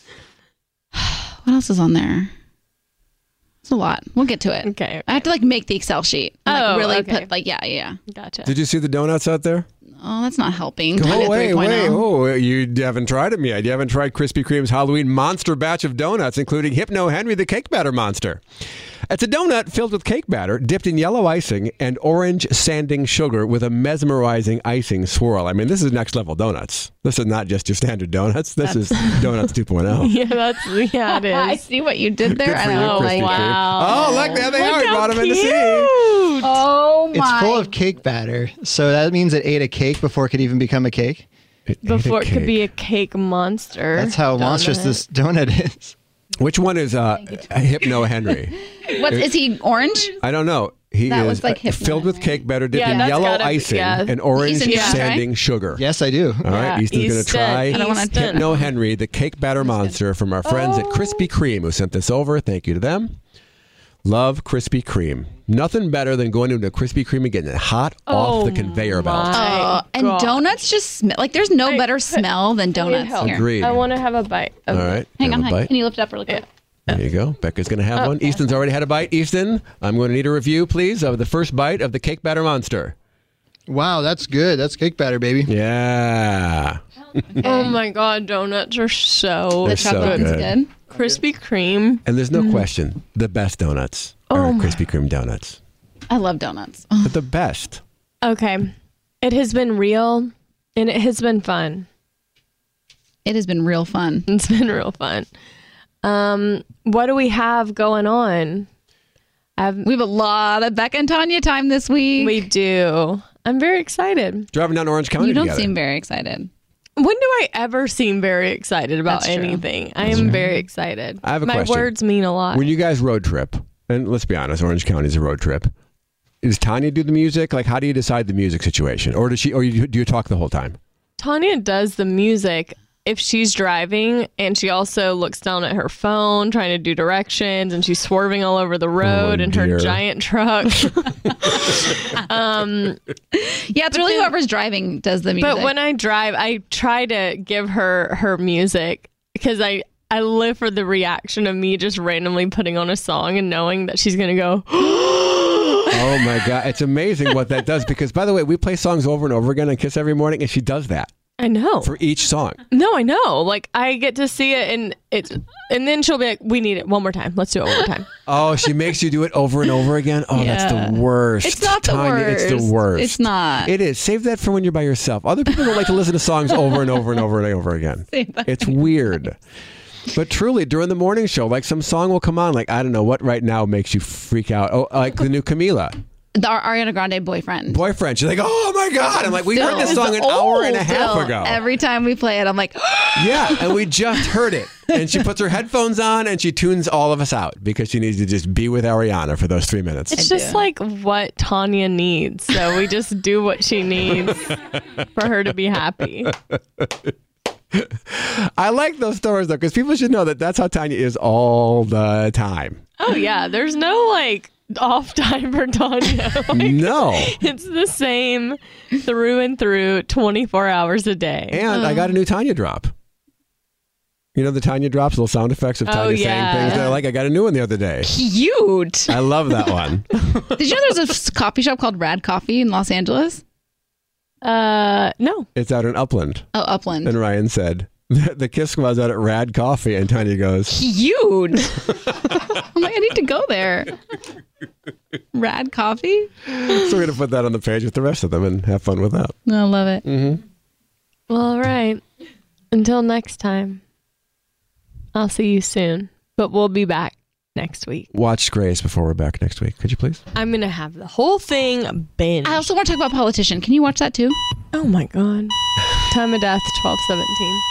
What else is on there? It's a lot. We'll get to it. Okay. I have to like make the Excel sheet. And, really put like yeah. Gotcha. Did you see the donuts out there? Oh, that's not helping. Oh, wait. Oh, you haven't tried them yet. You haven't tried Krispy Kreme's Halloween monster batch of donuts, including Hypno Henry the Cake Batter Monster. It's a donut filled with cake batter, dipped in yellow icing and orange sanding sugar with a mesmerizing icing swirl. I mean, this is next level donuts. This is not just your standard donuts. This is Donuts 2.0. Yeah, it is. I see what you did there. Good for you, Krispy Kreme. Wow. Oh, look, there they are. We brought them in to see. Oh, my. It's full of cake batter. So that means it ate a cake before it could even become a cake? Before it could be a cake monster. That's how monstrous this donut is. Which one is Hypno Henry? Is he orange? I don't know. He is like filled with cake batter dipped in yellow icing and orange sanding sugar. Yes, I do. All right, Easton's going to try Hypno Henry, the cake batter monster from our friends at Krispy Kreme who sent this over. Thank you to them. Love Krispy Kreme. Nothing better than going into a Krispy Kreme and getting it hot off the conveyor belt. And donuts just smell like there's no better smell than donuts here. Agreed. I want to have a bite. All right. Hang on. Can you lift it up really quick? There you go. Becca's going to have one. Easton's already had a bite. Easton, I'm going to need a review, please, of the first bite of the cake batter monster. Wow, that's good. That's cake batter, baby. Yeah. Oh my God, donuts are They're so good. Krispy Kreme. And there's no question, the best donuts are Krispy Kreme donuts. I love donuts. But the best. Okay. It has been real and it has been fun. It has been real fun. It's been real fun. What do we have going on? We have a lot of Becca and Tanya time this week. We do. I'm very excited. Driving down Orange County You don't together. seem very excited. When do I ever seem very excited about anything? I am very excited. I have a My question. words mean a lot. When you guys road trip, and let's be honest, Orange County is a road trip. Does Tanya do the music? Like, how do you decide the music situation? Or does she? Or do you talk the whole time? Tanya does the music if she's driving, and she also looks down at her phone trying to do directions, and she's swerving all over the road in her giant truck. Yeah, it's really whoever's driving does the music. But when I drive, I try to give her music because I live for the reaction of me just randomly putting on a song and knowing that she's going to go, oh my God. It's amazing what that does. Because, by the way, we play songs over and over again on Kiss every morning, and she does that. I know. For each song. No, I know. Like, I get to see it, and then she'll be like, we need it one more time. Let's do it one more time. Oh, she makes you do it over and over again? Oh, Yeah. that's the worst. It's not the Tanya, worst. It's the worst. It's not. It is. Save that for when you're by yourself. Other people don't like to listen to songs over and over and over and over again. It's weird. But truly, during the morning show, like some song will come on, like, I don't know, what right now makes you freak out? Oh, like the new Camila. The Ariana Grande boyfriend. She's like, oh my God. I'm like, we heard this song an hour and a half ago. Every time we play it, I'm like, yeah, and we just heard it. And she puts her headphones on and she tunes all of us out because she needs to just be with Ariana for those 3 minutes. It's just like what Tanya needs. So we just do what she needs for her to be happy. I like those stories, though, because people should know that that's how Tanya is all the time. Oh, yeah. There's no, like, off time for Tanya. Like, no. It's the same through and through 24 hours a day. And I got a new Tanya drop. You know the Tanya drops, little sound effects of Tanya saying things that I like. I got a new one the other day. Cute. I love that one. Did you know there's a coffee shop called Rad Coffee in Los Angeles? No. It's out in Upland. Oh, Upland. And Ryan said, the Kiss Squad's out at Rad Coffee, and Tanya goes, cute. I'm like, I need to go there. Rad Coffee? So we're going to put that on the page with the rest of them and have fun with that. I love it. Mm-hmm. Well, all right. Until next time, I'll see you soon. But we'll be back next week. Watch Grace before we're back next week. Could you please? I'm going to have the whole thing binge. I also want to talk about Politician. Can you watch that too? Oh my God. Time of Death, 12/17.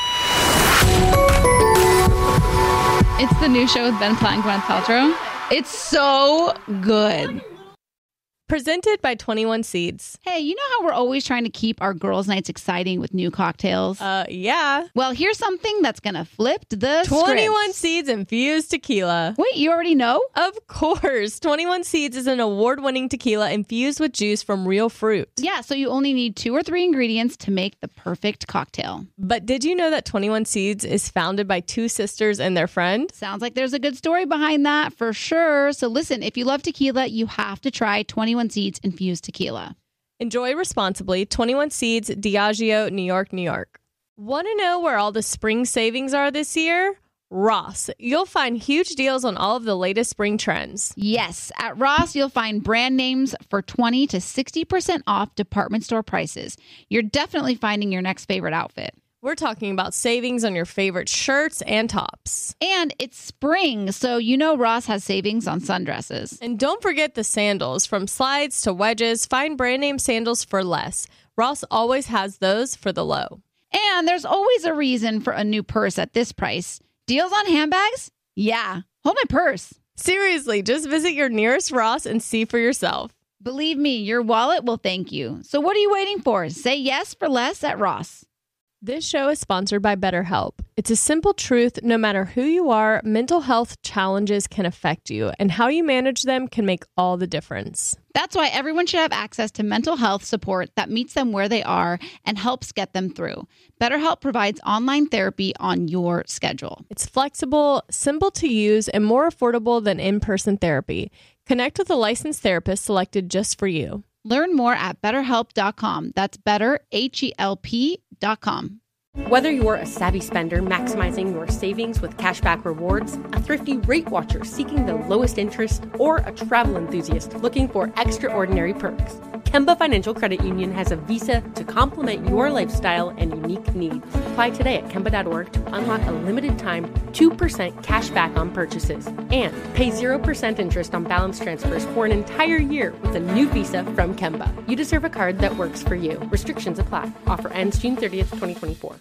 It's the new show with Ben Platt and Gwyneth Paltrow. It's so good. Presented by 21 Seeds. Hey, you know how we're always trying to keep our girls' nights exciting with new cocktails? Yeah. Well, here's something that's going to flip the 21 script. Seeds infused tequila. Wait, you already know? Of course. 21 Seeds is an award-winning tequila infused with juice from real fruit. Yeah, so you only need 2 or 3 ingredients to make the perfect cocktail. But did you know that 21 Seeds is founded by 2 sisters and their friend? Sounds like there's a good story behind that for sure. So listen, if you love tequila, you have to try 21 Seeds infused tequila. Enjoy responsibly. 21 Seeds, Diageo, New York, New York. Want to know where all the spring savings are this year? Ross. You'll find huge deals on all of the latest spring trends. Yes, at Ross, you'll find brand names for 20 to 60% off department store prices. You're definitely finding your next favorite outfit. We're talking about savings on your favorite shirts and tops. And it's spring, so you know Ross has savings on sundresses. And don't forget the sandals. From slides to wedges, find brand name sandals for less. Ross always has those for the low. And there's always a reason for a new purse at this price. Deals on handbags? Yeah. Hold my purse. Seriously, just visit your nearest Ross and see for yourself. Believe me, your wallet will thank you. So what are you waiting for? Say yes for less at Ross. This show is sponsored by BetterHelp. It's a simple truth. No matter who you are, mental health challenges can affect you, and how you manage them can make all the difference. That's why everyone should have access to mental health support that meets them where they are and helps get them through. BetterHelp provides online therapy on your schedule. It's flexible, simple to use, and more affordable than in-person therapy. Connect with a licensed therapist selected just for you. Learn more at BetterHelp.com. That's BetterHelp.com. Whether you're a savvy spender maximizing your savings with cashback rewards, a thrifty rate watcher seeking the lowest interest, or a travel enthusiast looking for extraordinary perks, Kemba Financial Credit Union has a visa to complement your lifestyle and unique needs. Apply today at Kemba.org to unlock a limited time 2% cash back on purchases and pay 0% interest on balance transfers for an entire year with a new visa from Kemba. You deserve a card that works for you. Restrictions apply. Offer ends June 30th, 2024.